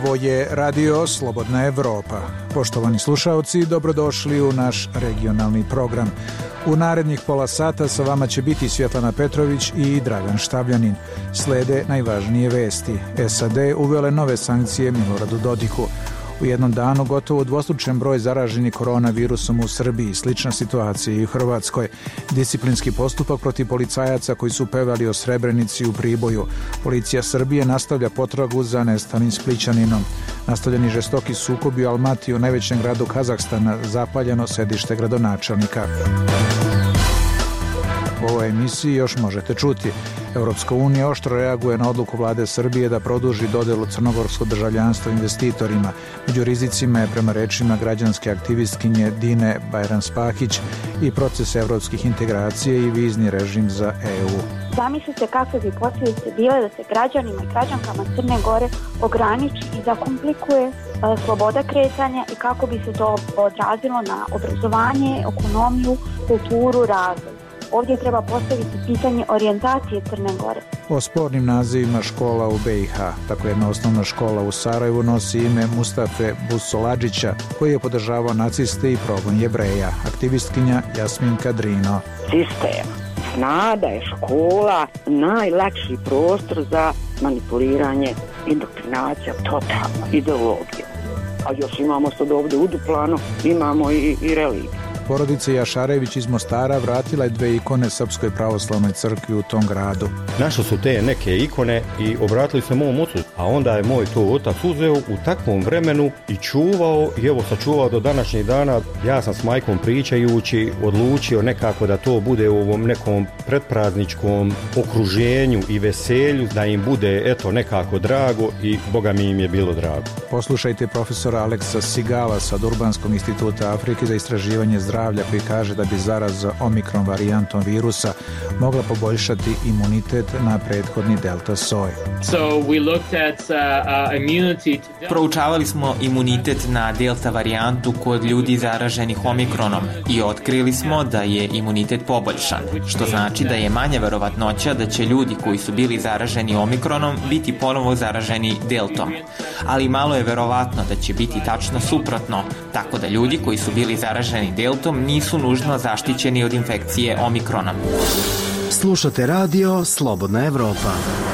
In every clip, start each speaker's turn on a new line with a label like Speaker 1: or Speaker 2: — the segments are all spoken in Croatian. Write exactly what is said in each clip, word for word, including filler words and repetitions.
Speaker 1: Ovo je Radio Slobodna Evropa. Poštovani slušaoci, dobrodošli u naš regionalni program. U narednih pola sata sa vama će biti Svjetlana Petrović i Dragan Štabljanin. Slede najvažnije vesti. S A D uvele nove sankcije Miloradu Dodiku. U jednom danu gotovo dvostručen broj zaraženih koronavirusom u Srbiji, slična situacija i u Hrvatskoj. Disciplinski postupak protiv policajaca koji su pevali o Srebrenici u Priboju. Policija Srbije nastavlja potragu za nestalim Splićaninom. Nastavljeni žestoki sukobi u Almatiju, u najvećem gradu Kazahstana, zapaljeno sedište gradonačelnika. U ovoj emisiji još možete čuti. Europska unija oštro reaguje na odluku vlade Srbije da produži dodelu crnogorskog državljanstva investitorima. Među rizicima je, prema rečima građanske aktivistkinje Dine Bajranspahić, i proces evropskih integracija i vizni režim za E U.
Speaker 2: Zamislite kakve bi posljedice bile da se građanima i građankama Crne Gore ograniči i zakomplikuje e, sloboda kretanja i kako bi se to odrazilo na obrazovanje, ekonomiju, kulturu, razvoj. Ovdje treba postaviti pitanje orijentacije Crne Gore.
Speaker 1: O spornim nazivima škola u B i H. Tako jedna osnovna škola u Sarajevu nosi ime Mustafe Busoladžića, koji je podržavao naciste i progon Jevreja. Aktivistkinja Jasminka Drino.
Speaker 3: Sistem zna da je škola najlakši prostor za manipuliranje, indoktrinacija, totalna ideologija. A još imamo sad ovdje u Duplanu, imamo i, i religiju.
Speaker 1: Porodica Jašarević iz Mostara vratila je dve ikone Srpskoj pravoslavnoj crkvi u tom gradu.
Speaker 4: Našli su te neke ikone i obratili se mom ocu, a onda je moj to otac uzeo u takvom vremenu i čuvao, i evo sačuvao do današnjih dana. Ja sam s majkom pričajući odlučio nekako da to bude u ovom nekom predprazničkom okruženju i veselju, da im bude eto nekako drago, i Boga mi im je bilo drago.
Speaker 1: Poslušajte profesora Aleksa Sigala sa Durbanskog instituta Afrike za istraživanje zdravlja, koji kaže da bi zaraza omikron varijantom virusa mogla poboljšati imunitet na prethodni delta soj.
Speaker 5: So we looked at uh, uh, immunity to...
Speaker 6: Proučavali smo imunitet na delta varijantu kod ljudi zaraženih omikronom i otkrili smo da je imunitet poboljšan, što znači da je manja verovatnoća da će ljudi koji su bili zaraženi omikronom biti ponovo zaraženi deltom. Ali malo je verovatno da će biti tačno suprotno, tako da ljudi koji su bili zaraženi deltom nisu nužno zaštićeni od infekcije omikronom.
Speaker 7: Slušate radio Slobodna Evropa.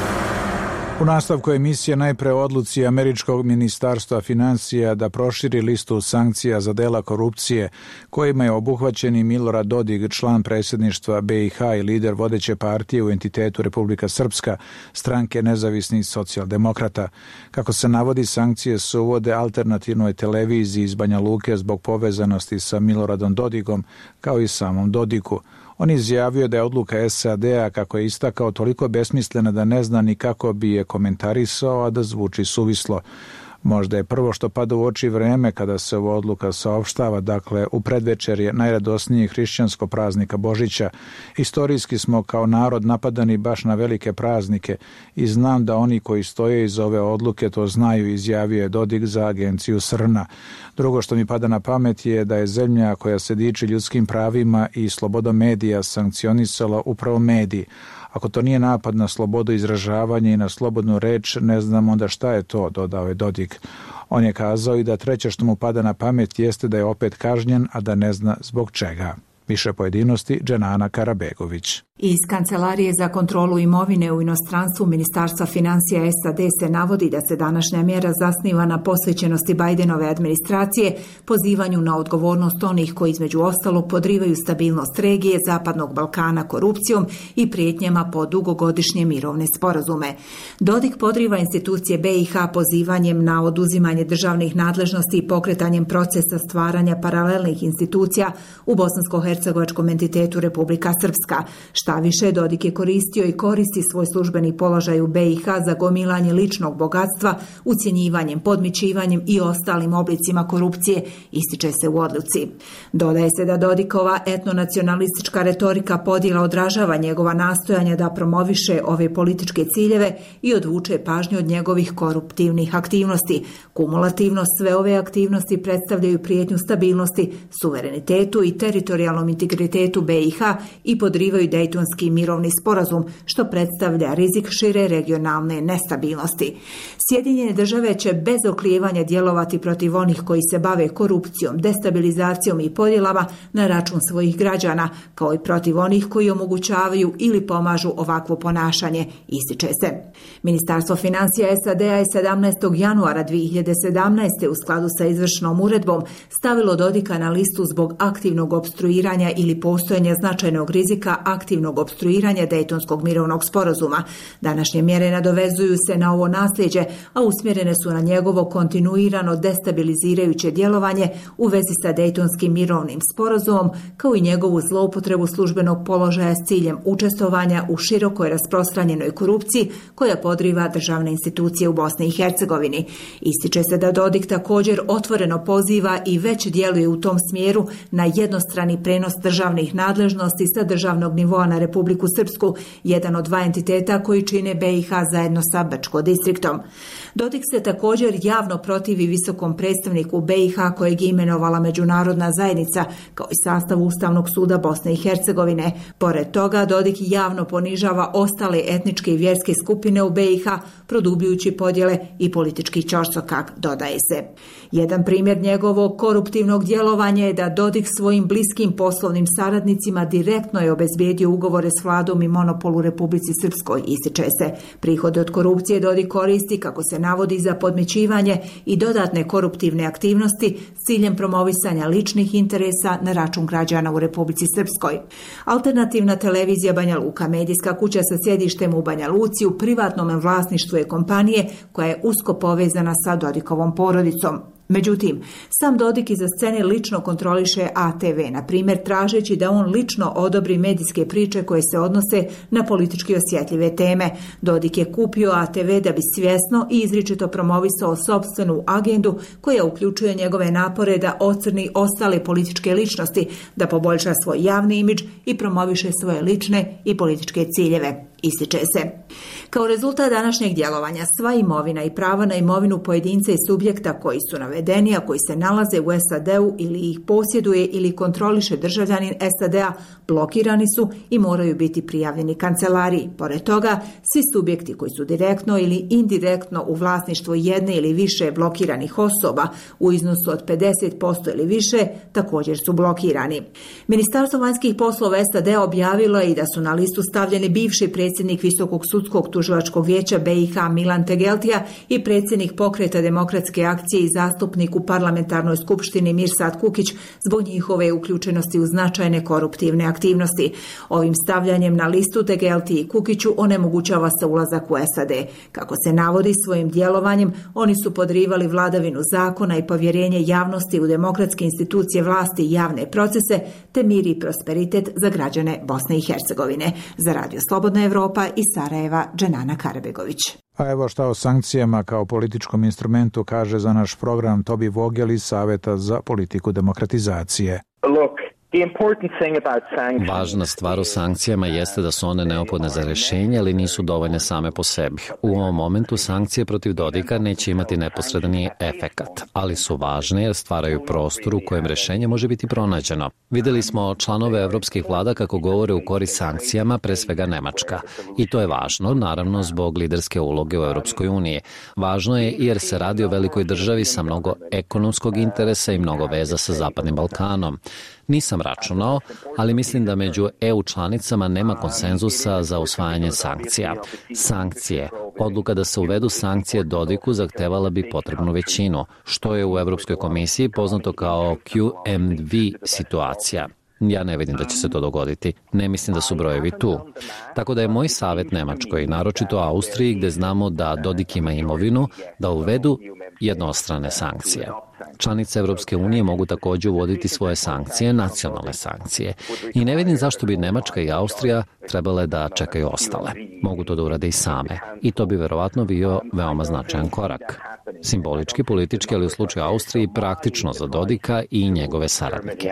Speaker 1: U nastavku emisije najpre o odluci Američkog ministarstva financija da proširi listu sankcija za dela korupcije kojima je obuhvaćen i Milorad Dodik, član predsjedništva B i H i lider vodeće partije u entitetu Republika Srpska, stranke nezavisnih socijaldemokrata. Kako se navodi, sankcije se uvode alternativnoj televiziji iz Banja Luke zbog povezanosti sa Miloradom Dodikom, kao i samom Dodiku. On izjavio da je odluka S A D-a, kako je istakao, toliko besmislena da ne zna ni kako bi je komentarisao, a da zvuči suvislo. Možda je prvo što pada u oči vreme kada se ova odluka saopštava, dakle u predvečerje najradosnijeg hrišćanskog praznika Božića. Istorijski smo kao narod napadani baš na velike praznike i znam da oni koji stoje iz ove odluke to znaju, izjavio je Dodik za agenciju S R N A. Drugo što mi pada na pamet je da je zemlja koja se diči ljudskim pravima i slobodom medija sankcionisala upravo mediji. Ako to nije napad na slobodu izražavanja i na slobodnu reč, ne znam onda šta je to, dodao je Dodik. On je kazao i da treće što mu pada na pamet jeste da je opet kažnjen, a da ne zna zbog čega. Više pojedinosti Dženana Karabegović.
Speaker 8: Iz Kancelarije za kontrolu imovine u inostranstvu Ministarstva financija S A D se navodi da se današnja mjera zasniva na posvećenosti Bajdenove administracije, pozivanju na odgovornost onih koji između ostalog podrivaju stabilnost regije Zapadnog Balkana korupcijom i prijetnjama po dugogodišnje mirovne sporazume. Dodik podriva institucije B i H pozivanjem na oduzimanje državnih nadležnosti i pokretanjem procesa stvaranja paralelnih institucija u bosansko-hercegovačkom entitetu Republika Srpska. Šta više, Dodik je koristio i koristi svoj službeni položaj u B i H za gomilanje ličnog bogatstva, ucjenjivanjem, podmićivanjem i ostalim oblicima korupcije, ističe se u odluci. Dodaje se da Dodikova etnonacionalistička retorika podjela odražava njegova nastojanja da promoviše ove političke ciljeve i odvuče pažnju od njegovih koruptivnih aktivnosti. Kumulativno sve ove aktivnosti predstavljaju prijetnju stabilnosti, suverenitetu i teritorijalnom integritetu B i H i podrivaju Dejtonski Dejtonski mirovni sporazum, što predstavlja rizik šire regionalne nestabilnosti. Sjedinjene države će bez oklijevanja djelovati protiv onih koji se bave korupcijom, destabilizacijom i podjelama na račun svojih građana, kao i protiv onih koji omogućavaju ili pomažu ovakvo ponašanje, ističe se. Ministarstvo financija S A D-a je sedamnaestog januara dvije hiljade sedamnaeste u skladu sa izvršnom uredbom stavilo Dodika na listu zbog aktivnog opstruiranja ili postojanja značajnog rizika aktivnog opstruiranja Dejtonskog mirovnog sporazuma. Današnje mjere nadovezuju se na ovo nasljeđe, a usmjerene su na njegovo kontinuirano destabilizirajuće djelovanje u vezi sa Dejtonskim mirovnim sporazumom, kao i njegovu zloupotrebu službenog položaja s ciljem učestvovanja u širokoj rasprostranjenoj korupciji koja podriva državne institucije u Bosni i Hercegovini. Ističe se da Dodik također otvoreno poziva i već djeluje u tom smjeru na jednostrani prenos državnih nadležnosti sa državnog nivoa na Republiku Srpsku, jedan od dva entiteta koji čine B i H zajedno sa Bačko distriktom. Dodik se također javno protivi visokom predstavniku B i H kojeg je imenovala međunarodna zajednica, kao i sastav Ustavnog suda Bosne i Hercegovine. Pored toga, Dodik javno ponižava ostale etničke i vjerske skupine u B i H, produbljujući podjele i politički ćorsokak, dodaje se. Jedan primjer njegovog koruptivnog djelovanja je da Dodik svojim bliskim poslovnim saradnicima direktno je obezbijedio ugovore s vladom i monopol u Republici Srpskoj, ističe se. Prihode od korupcije Dodik koristi, kako se navodi, za podmićivanje i dodatne koruptivne aktivnosti s ciljem promovisanja ličnih interesa na račun građana u Republici Srpskoj. Alternativna televizija Banja Luka, medijska kuća sa sjedištem u Banja Luci, u privatnom vlasništvu je kompanije koja je usko povezana sa Dodikovom porodicom. Međutim, sam Dodik iza scene lično kontroliše A T V, na primjer tražeći da on lično odobri medijske priče koje se odnose na politički osjetljive teme. Dodik je kupio A T V da bi svjesno i izričito promovisao sopstvenu agendu koja uključuje njegove napore da ocrni ostale političke ličnosti, da poboljša svoj javni imidž i promoviše svoje lične i političke ciljeve, ističe se. Kao rezultat današnjeg djelovanja, sva imovina i prava na imovinu pojedinca i subjekta koji su navedeni, a koji se nalaze u S A D-u ili ih posjeduje ili kontroliše državljanin S A D-a, blokirani su i moraju biti prijavljeni kancelariji. Pored toga, svi subjekti koji su direktno ili indirektno u vlasništvu jedne ili više blokiranih osoba u iznosu od pedeset posto ili više također su blokirani. Ministarstvo vanjskih poslova S A D-a objavilo je i da su na listu stavljeni bivši predsjednik Visokog sudskog tužilačkog vijeća B i H Milan Tegeltija i predsjednik Pokreta demokratske akcije i zastupnik u parlamentarnoj skupštini Mirsad Kukić zbog njihove uključenosti u značajne koruptivne aktivnosti. Ovim stavljanjem na listu Tegeltiji i Kukiću onemogućava se ulazak u S A D. Kako se navodi, svojim djelovanjem oni su podrivali vladavinu zakona i povjerenje javnosti u demokratske institucije vlasti i javne procese, te mir i prosperitet za građane Bosne i Hercegovine. Za Radio Slobodna Evropa iz Sarajeva, Dženana Karabegović.
Speaker 1: A evo šta o sankcijama kao političkom instrumentu kaže za naš program Tobi Vogel iz Saveta za politiku demokratizacije.
Speaker 9: Look.
Speaker 10: Važna stvar u sankcijama jeste da su one neophodne za rješenje, ali nisu dovoljne same po sebi. U ovom momentu sankcije protiv Dodika neće imati neposredni efekat, ali su važne jer stvaraju prostor u kojem rješenje može biti pronađeno. Vidjeli smo članove evropskih vlada kako govore u korist sankcijama, pre svega Nemačka. I to je važno, naravno, zbog liderske uloge u Europskoj uniji. Važno je jer se radi o velikoj državi sa mnogo ekonomskog interesa i mnogo veza sa Zapadnim Balkanom. Nisam računao, ali mislim da među E U članicama nema konsenzusa za usvajanje sankcija. Sankcije. Odluka da se uvedu sankcije Dodiku zahtevala bi potrebnu većinu, što je u Europskoj komisiji poznato kao Q M V situacija. Ja ne vidim da će se to dogoditi. Ne mislim da su brojevi tu. Tako da je moj savjet Nemačkoj, naročito Austriji, gde znamo da Dodik ima imovinu, da uvedu jednostrane sankcije. Članice Evropske unije mogu također uvoditi svoje sankcije, nacionalne sankcije. I ne vidim zašto bi Nemačka i Austrija trebale da čekaju ostale. Mogu to da urade i same. I to bi verovatno bio veoma značajan korak. Simbolički, politički, ali u slučaju Austriji praktično za Dodika i njegove saradnike.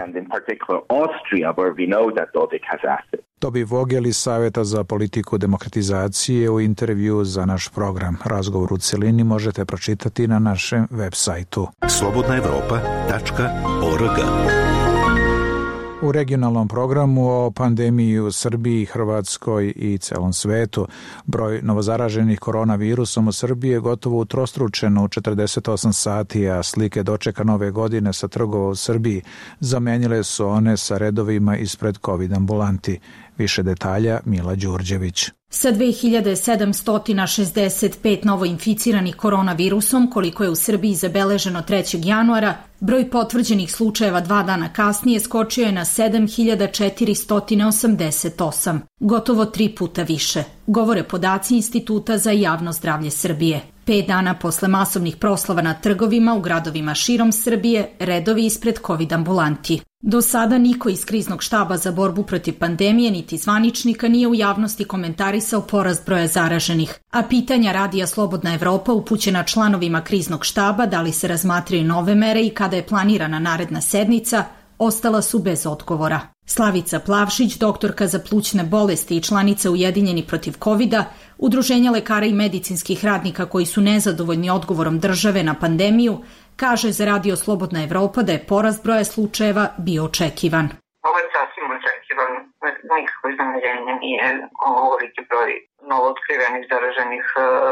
Speaker 1: Tobi Vogel iz Saveta za politiku demokratizacije u intervju za naš program. Razgovor u celini možete pročitati na našem web sajtu
Speaker 11: slobodna evropa tačka org.
Speaker 1: U regionalnom programu o pandemiji u Srbiji, Hrvatskoj i celom svetu broj novozaraženih koronavirusom u Srbiji je gotovo utrostručen u četrdeset osam sati, a slike dočeka nove godine sa trgova u Srbiji zamenile su one sa redovima ispred COVID ambulanti. Više detalja Mila Đurđević.
Speaker 9: Sa dve hiljade sedamsto šezdeset pet novoinficiranih koronavirusom, koliko je u Srbiji zabeleženo trećeg januara, broj potvrđenih slučajeva dva dana kasnije skočio je na sedam hiljada četiristo osamdeset osam, gotovo tri puta više, govore podaci Instituta za javno zdravlje Srbije. Pet dana posle masovnih proslava na trgovima u gradovima širom Srbije, redovi ispred COVID ambulanti. Do sada niko iz kriznog štaba za borbu protiv pandemije niti zvaničnika nije u javnosti komentarisao porast broja zaraženih, a pitanja Radija Slobodna Evropa upućena članovima kriznog štaba da li se razmatraju nove mere i kada je planirana naredna sednica, ostala su bez odgovora. Slavica Plavšić, doktorka za plućne bolesti i članica Ujedinjeni protiv kovida, Udruženja lekara i medicinskih radnika koji su nezadovoljni odgovorom države na pandemiju, kaže za Radio Slobodna Evropa da je porast broja slučajeva bio očekivan.
Speaker 11: Ovo je sasvim očekivan, nikakvo iznenađenje nije govoriti broj novootkrivenih zaraženih,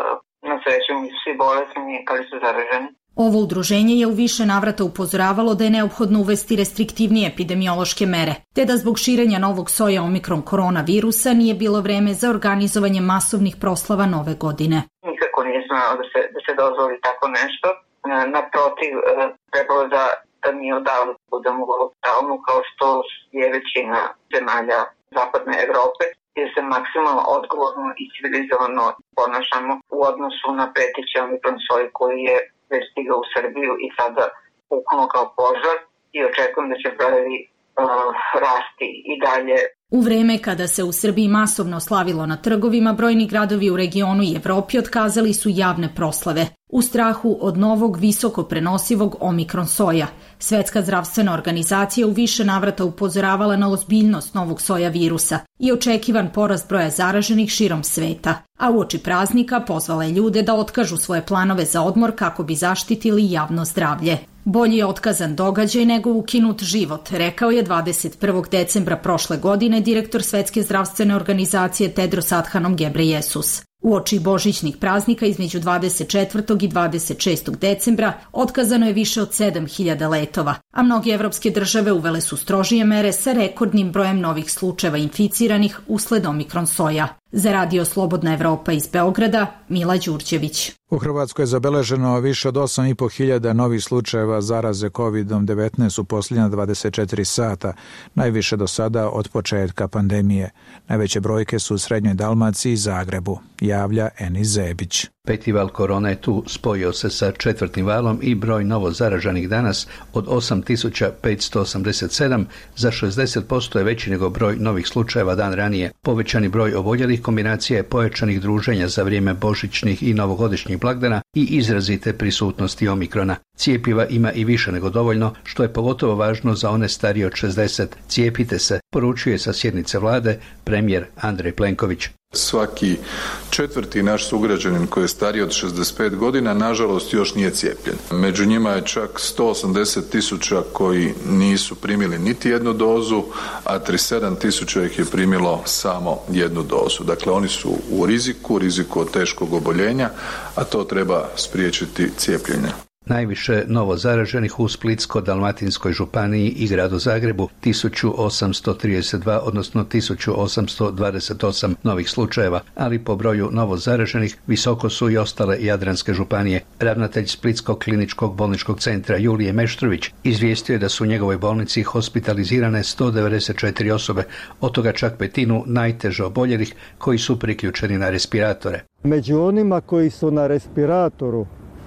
Speaker 11: na sreću nisu svi bolesni, ali su zaraženi.
Speaker 9: Ovo udruženje je u više navrata upozoravalo da je neophodno uvesti restriktivnije epidemiološke mere, te da zbog širenja novog soja omikron koronavirusa nije bilo vreme za organizovanje masovnih proslava nove godine.
Speaker 11: Nikako nije smelo da se, da se dozvoli tako nešto. Naprotiv, trebalo da, da mi odavno budemo u lockdownu kao što je većina zemalja zapadne Evrope, gdje se maksimalno odgovorno i civilizovano ponašamo u odnosu na preteći omikron soj koji je već stigao u Srbiju i sada puknuo kao požar i očekujem da će brojevi uh, rasti i dalje.
Speaker 9: U vreme kada se u Srbiji masovno slavilo na trgovima, brojni gradovi u regionu i Evropi otkazali su javne proslave u strahu od novog visoko prenosivog omikron soja. Svetska zdravstvena organizacija u više navrata upozoravala na ozbiljnost novog soja virusa i očekivan porast broja zaraženih širom sveta, a uoči praznika pozvala je ljude da otkažu svoje planove za odmor kako bi zaštitili javno zdravlje. Bolji je otkazan događaj nego ukinut život, rekao je dvadeset prvog decembra prošle godine direktor Svetske zdravstvene organizacije Tedros Adhanom Ghebreyesus. Uoči božićnih praznika između dvadeset četvrtog i dvadeset šestog decembra otkazano je više od sedam hiljada letova, a mnoge evropske države uvele su strožije mere sa rekordnim brojem novih slučajeva inficiranih usled omikron soja. Za Radio Slobodna Evropa iz Beograda, Mila Đurđević.
Speaker 1: U Hrvatskoj je zabeleženo više od osam i po hiljada novih slučajeva zaraze kovid devetnaest u posljednja dvadeset četiri sata, najviše do sada od početka pandemije. Najveće brojke su u Srednjoj Dalmaciji i Zagrebu, javlja Enis Zebić.
Speaker 12: Peti val korona je tu, spojio se sa četvrtim valom i broj novo zaraženih danas od osam tisuća petsto osamdeset sedam za šezdeset posto je veći nego broj novih slučajeva dan ranije. Povećani broj oboljelih kombinacija je pojačanih druženja za vrijeme božićnih i novogodišnjih blagdana i izrazite prisutnosti omikrona. Cijepiva ima i više nego dovoljno, što je pogotovo važno za one starije od šezdeset. Cijepite se, poručuje sa sjednice vlade premijer Andrej Plenković.
Speaker 13: Svaki četvrti naš sugrađanin koji je stariji od šezdeset pet godina nažalost još nije cijepljen. Među njima je čak sto osamdeset tisuća koji nisu primili niti jednu dozu, a trideset sedam tisuća ih je primilo samo jednu dozu. Dakle, oni su u riziku, riziku od teškog oboljenja, a to treba spriječiti cijepljenje.
Speaker 12: Najviše novo zaraženih u Splitsko-dalmatinskoj županiji i gradu Zagrebu, tisuću osamsto trideset dva, odnosno tisuću osamsto dvadeset osam novih slučajeva, ali po broju novo zaraženih visoko su i ostale jadranske županije. Ravnatelj Splitskog kliničkog bolničkog centra Julije Meštrović izvijestio je da su u njegovoj bolnici hospitalizirane sto devedeset četiri osobe, od toga čak petinu najteže oboljelih koji su priključeni na respiratore.
Speaker 14: Među onima koji su na respiratoru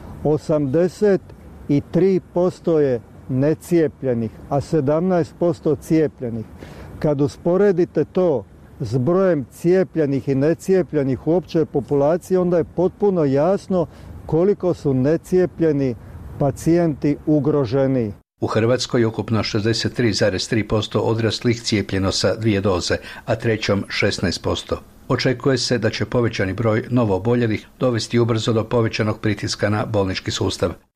Speaker 14: osamdeset tri posto je necijepljenih, a sedamnaest posto cijepljenih. Kad usporedite to s brojem cijepljenih i necijepljenih u općoj populaciji, onda je potpuno jasno koliko su necijepljeni pacijenti ugroženi.
Speaker 12: U Hrvatskoj je ukupno šezdeset tri zarez tri posto odraslih cijepljeno sa dvije doze, a trećom šesnaest posto. Očekuje se da će povećani broj novooboljelih dovesti ubrzo do povećanog pritiska na bolnički sustav.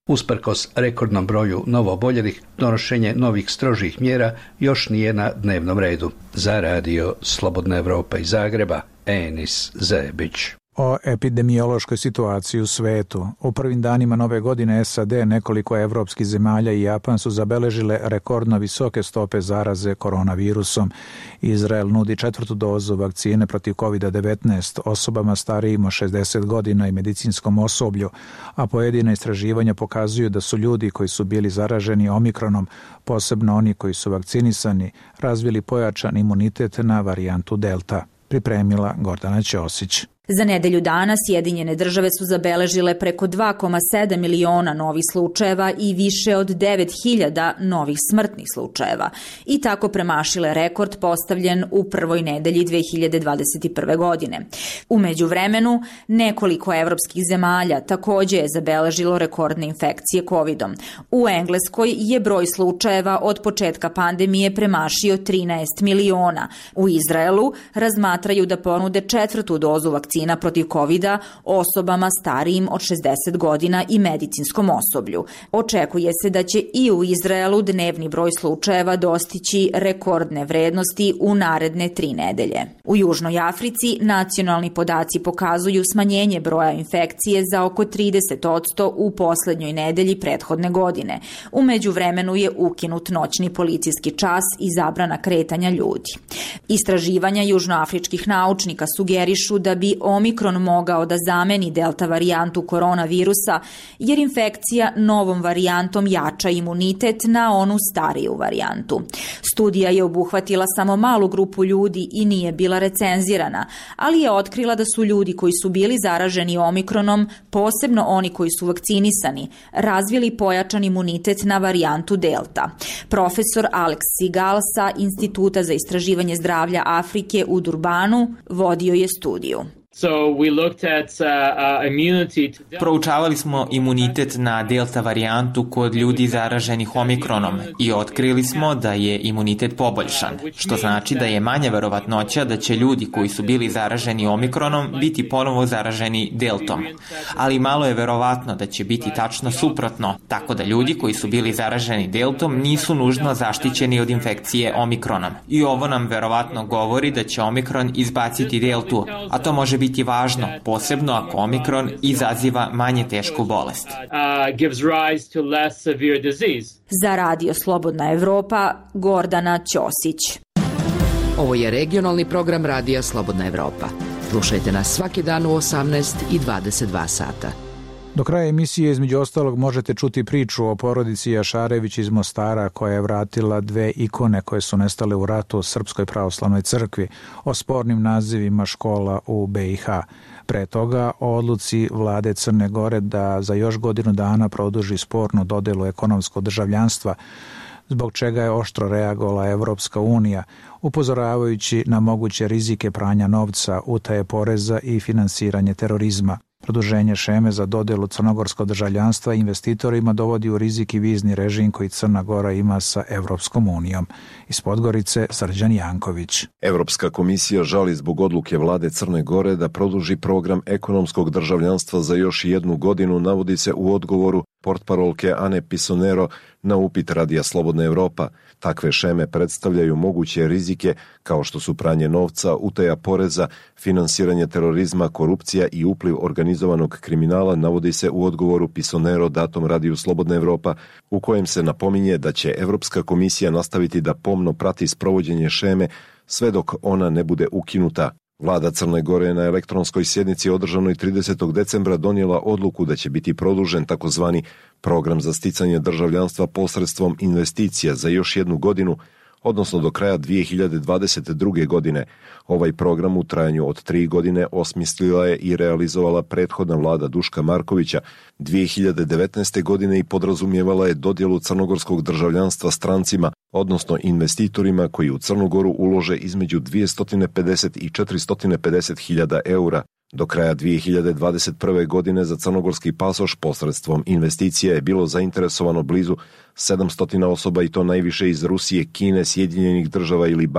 Speaker 12: Usprkos rekordnom broju novooboljelih, donošenje novih strožih mjera još nije na dnevnom redu. Za radio Slobodna Evropa iz Zagreba, Enis Zebić.
Speaker 1: O epidemiološkoj situaciji u svetu. U prvim danima nove godine S A D, nekoliko evropskih zemalja i Japan su zabeležile rekordno visoke stope zaraze koronavirusom. Izrael nudi četvrtu dozu vakcine protiv kovid devetnaest osobama starijim od šezdeset godina i medicinskom osoblju, a pojedina istraživanja pokazuju da su ljudi koji su bili zaraženi omikronom, posebno oni koji su vakcinisani, razvili pojačan imunitet na varijantu delta. Pripremila Gordana Ćosić.
Speaker 15: Za nedelju dana Sjedinjene države su zabeležile preko dva zarez sedam miliona novih slučajeva i više od devet hiljada novih smrtnih slučajeva i tako premašile rekord postavljen u prvoj nedelji dve hiljade dvadeset prve. godine. U međuvremenu, nekoliko evropskih zemalja takođe je zabeležilo rekordne infekcije kovidom. U Engleskoj je broj slučajeva od početka pandemije premašio trinaest miliona. U Izraelu razmatraju da ponude četvrtu dozu vakcina protiv kovida osobama starijim od šezdeset godina i medicinskom osoblju. Očekuje se da će i u Izraelu dnevni broj slučajeva dostići rekordne vrednosti u naredne tri nedelje. U Južnoj Africi nacionalni podaci pokazuju smanjenje broja infekcije za oko trideset posto u poslednjoj nedelji prethodne godine. U međuvremenu je ukinut noćni policijski čas i zabrana kretanja ljudi. Istraživanja južnoafričkih naučnika sugerišu da bi Omikron mogao da zameni delta varijantu koronavirusa, jer infekcija novom varijantom jača imunitet na onu stariju varijantu. Studija je obuhvatila samo malu grupu ljudi i nije bila recenzirana, ali je otkrila da su ljudi koji su bili zaraženi Omikronom, posebno oni koji su vakcinisani, razvili pojačan imunitet na varijantu delta. Profesor Alex Sigal sa Instituta za istraživanje zdravlja Afrike u Durbanu vodio je studiju.
Speaker 5: So we looked at uh, uh, immunity to delta.
Speaker 6: Proučavali smo imunitet na delta varijantu kod ljudi zaraženih omikronom i otkrili smo da je imunitet poboljšan, što znači da je manja verovatnoća da će ljudi koji su bili zaraženi omikronom biti ponovo zaraženi deltom. Ali malo je verovatno da će biti tačno suprotno, tako da ljudi koji su bili zaraženi deltom nisu nužno zaštićeni od infekcije omikronom. I ovo nam verovatno govori da će omikron izbaciti deltu, a to može biti biti važno, posebno ako omikron izaziva manje tešku bolest.
Speaker 15: Za radio Slobodna Evropa, Gordana Ćosić.
Speaker 16: Ovo je regionalni program radija Slobodna Evropa. Slušajte nas svaki dan u osamnaest i dvadeset dva sata.
Speaker 1: Do kraja emisije između ostalog možete čuti priču o porodici Jašarević iz Mostara koja je vratila dve ikone koje su nestale u ratu u Srpskoj pravoslavnoj crkvi, o spornim nazivima škola u be i ha. Pre toga o odluci vlade Crne Gore da za još godinu dana produži spornu dodelu ekonomskog državljanstva, zbog čega je oštro reagovala Evropska unija, upozoravajući na moguće rizike pranja novca, utaje poreza i finansiranje terorizma. Produženje šeme za dodelu crnogorskog državljanstva investitorima dovodi u rizik i vizni režim koji Crna Gora ima sa Evropskom unijom. Iz Podgorice, Srđan Janković.
Speaker 17: Evropska komisija žali zbog odluke vlade Crne Gore da produži program ekonomskog državljanstva za još jednu godinu, navodi se u odgovoru portparolke Ane Pisonero na upit Radija Slobodna Evropa. Takve šeme predstavljaju moguće rizike kao što su pranje novca, utaja poreza, finansiranje terorizma, korupcija i upliv organizovanog kriminala, navodi se u odgovoru Pisonero datom Radiju Slobodna Evropa, u kojem se napominje da će Evropska komisija nastaviti da pomno prati sprovođenje šeme sve dok ona ne bude ukinuta. Vlada Crne Gore je na elektronskoj sjednici održanoj tridesetog decembra donijela odluku da će biti produžen takozvani program za sticanje državljanstva posredstvom investicija za još jednu godinu, odnosno do kraja dvije hiljade dvadeset druge. godine. Ovaj program u trajanju od tri godine osmislila je i realizovala prethodna vlada Duška Markovića dvije hiljade devetnaeste. godine i podrazumijevala je dodjelu crnogorskog državljanstva strancima, odnosno investitorima koji u Crnu Goru ulože između dvjesto pedeset i četiristo pedeset hiljada eura. Do kraja dvije hiljade dvadeset prve. godine za crnogorski pasoš posredstvom investicija je bilo zainteresovano blizu sedamsto osoba i to najviše iz Rusije, Kine, Sjedinjenih država i Libana,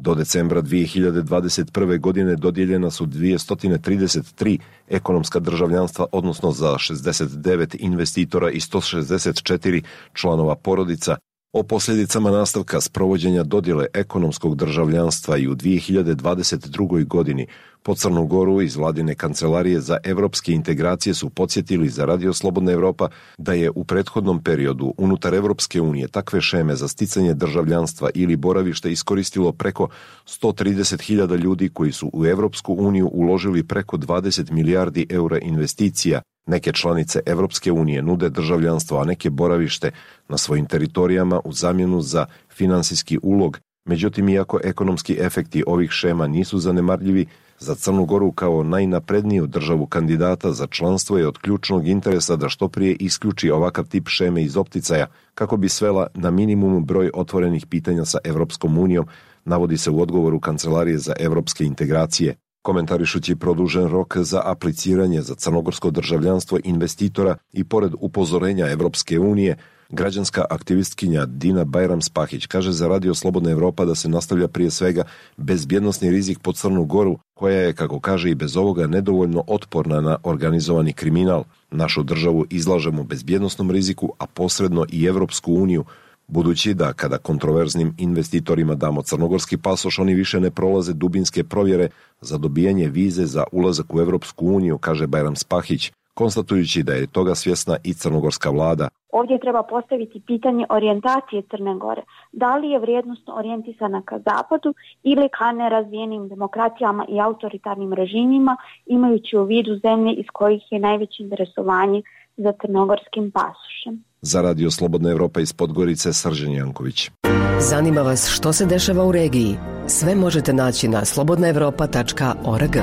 Speaker 17: Do decembra dvije hiljade dvadeset prve. godine dodijeljena su dvjesto trideset tri ekonomska državljanstva, odnosno za šezdeset devet investitora i sto šezdeset četiri članova porodica. O posljedicama nastavka sprovođenja dodjele ekonomskog državljanstva i u dvije hiljade dvadeset drugoj. godini po Crnu Goru iz vladine kancelarije za evropske integracije su podsjetili za Radio Slobodna Evropa da je u prethodnom periodu unutar Evropske unije takve šeme za sticanje državljanstva ili boravište iskoristilo preko sto trideset hiljada ljudi koji su u Evropsku uniju uložili preko dvadeset milijardi eura investicija. Neke članice Evropske unije nude državljanstvo, a neke boravište na svojim teritorijama u zamjenu za finansijski ulog. Međutim, iako ekonomski efekti ovih šema nisu zanemarljivi, za Crnu Goru kao najnapredniju državu kandidata za članstvo je od ključnog interesa da što prije isključi ovakav tip šeme iz opticaja kako bi svela na minimum broj otvorenih pitanja sa Evropskom unijom, navodi se u odgovoru Kancelarije za evropske integracije. Komentarišući produžen rok za apliciranje za crnogorsko državljanstvo investitora i pored upozorenja Evropske unije, građanska aktivistkinja Dina Bajram-Spahić kaže za Radio Slobodna Evropa da se nastavlja prije svega bezbjednosni rizik po Crnu Goru, koja je, kako kaže, i bez ovoga nedovoljno otporna na organizovani kriminal. Našu državu izlažemo bezbjednosnom riziku, a posredno i Evropsku uniju, budući da kada kontroverznim investitorima damo crnogorski pasoš, oni više ne prolaze dubinske provjere za dobijanje vize za ulazak u Evropsku uniju, kaže Bajram-Spahić, konstatujući da je toga svjesna i crnogorska vlada.
Speaker 2: Ovdje treba postaviti pitanje orijentacije Crne Gore. Da li je vrijednosno orijentisana ka zapadu ili ka nerazvijenim demokracijama i autoritarnim režimima, imajući u vidu zemlje iz kojih je najveće interesovanje za crnogorskim pasošem.
Speaker 17: Za Radio Slobodna Evropa iz Podgorice, Srđan Janković.
Speaker 18: Zanima vas što se dešava u regiji? Sve možete naći na slobodna evropa tačka org.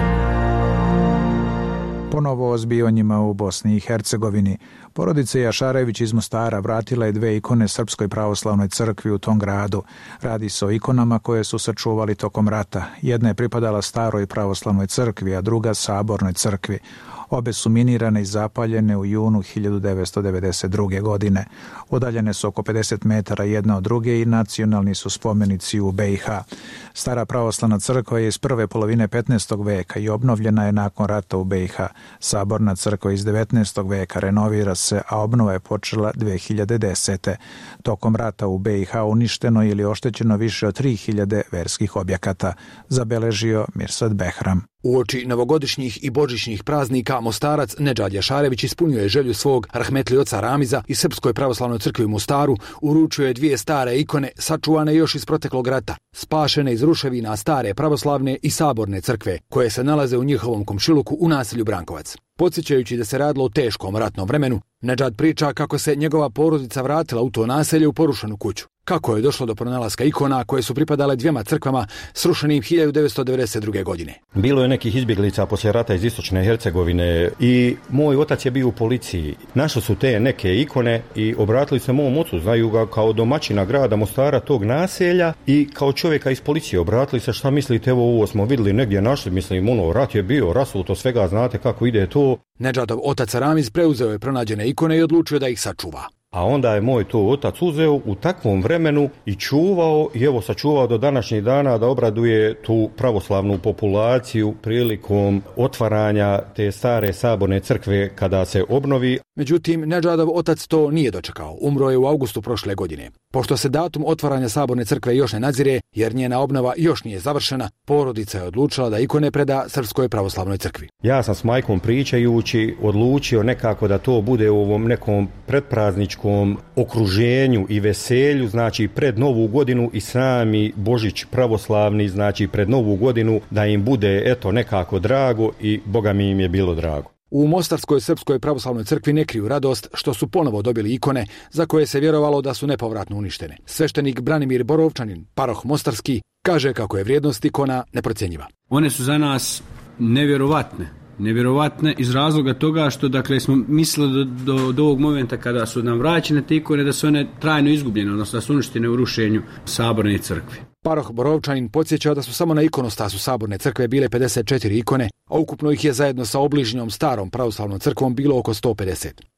Speaker 1: Ponovo o zbivanjima u Bosni i Hercegovini. Porodica Jašarević iz Mostara vratila je dve ikone Srpskoj pravoslavnoj crkvi u tom gradu. Radi se o ikonama koje su sačuvali tokom rata. Jedna je pripadala Staroj pravoslavnoj crkvi, a druga Sabornoj crkvi. Obe su minirane i zapaljene u junu hiljadu devetsto devedeset druge. godine. Udaljene su oko pedeset metara jedna od druge i nacionalni su spomenici u be i ha. Stara pravoslavna crkva je iz prve polovine petnaestog veka i obnovljena je nakon rata u be i ha. Saborna crkva iz devetnaestog veka renovira se, a obnova je počela dve hiljade desete. Tokom rata u be i ha uništeno ili oštećeno više od tri hiljade verskih objekata, zabeležio Mirsad Behram.
Speaker 19: Uoči novogodišnjih i božićnih praznika Mostarac Nedžad Jašarević ispunjuje želju svog rahmetli oca Ramiza i Srpskoj pravoslavnoj crkvi u Mostaru, uručio je dvije stare ikone sačuvane još iz proteklog rata, spašene iz ruševina stare pravoslavne i saborne crkve, koje se nalaze u njihovom komšiluku u naselju Brankovac. Podsjećajući da se radilo o teškom ratnom vremenu, Nedžad priča kako se njegova porodica vratila u to naselje u porušenu kuću. Kako je došlo do pronalaska ikona koje su pripadale dvijema crkvama srušenim hiljadu devetsto devedeset druge. godine.
Speaker 4: Bilo je nekih izbjeglica poslije rata iz istočne Hercegovine i moj otac je bio u policiji. Našli su te neke ikone i obratili se mom ocu, znaju ga kao domaćina grada Mostara, tog naselja, i kao čovjeka iz policije obratili se, šta mislite, evo ovo smo vidjeli negdje našli, mislim, ono, rat je bio, rasuto svega, znate kako ide to.
Speaker 19: Nedžadov otac Ramiz preuzeo je pronađene ikone i odlučio da ih sačuva.
Speaker 4: A onda je moj to otac uzeo u takvom vremenu i čuvao, i evo sačuvao do današnjih dana da obraduje tu pravoslavnu populaciju prilikom otvaranja te stare saborne crkve kada se obnovi.
Speaker 19: Međutim, Nedžadov otac to nije dočekao. Umro je u augustu prošle godine. Pošto se datum otvaranja saborne crkve još ne nadzire, jer njena obnova još nije završena, porodica je odlučila da ikone preda Srpskoj pravoslavnoj crkvi.
Speaker 4: Ja sam s majkom pričajući odlučio nekako da to bude u ovom nekom predprazničkom okruženju i veselju, znači pred Novu godinu i sami Božić pravoslavni, znači pred Novu godinu, da im bude eto nekako drago, i Boga mi im je bilo drago.
Speaker 19: U Mostarskoj Srpskoj pravoslavnoj crkvi ne kriju radost što su ponovo dobili ikone za koje se vjerovalo da su nepovratno uništene. Sveštenik Branimir Borovčanin, paroh Mostarski, kaže kako je vrijednost ikona neprocjenjiva.
Speaker 20: One su za nas nevjerovatne. Nevjerovatne iz razloga toga što, dakle, smo mislili do, do, do ovog momenta kada su nam vraćene te ikone da su one trajno izgubljene, odnosno da su uništene u rušenju saborne crkve.
Speaker 19: Paroh Borovčanin podsjeća da su samo na ikonostasu saborne crkve bile pedeset četiri ikone, a ukupno ih je zajedno sa obližnjom starom pravoslavnom crkvom bilo oko sto pedeset.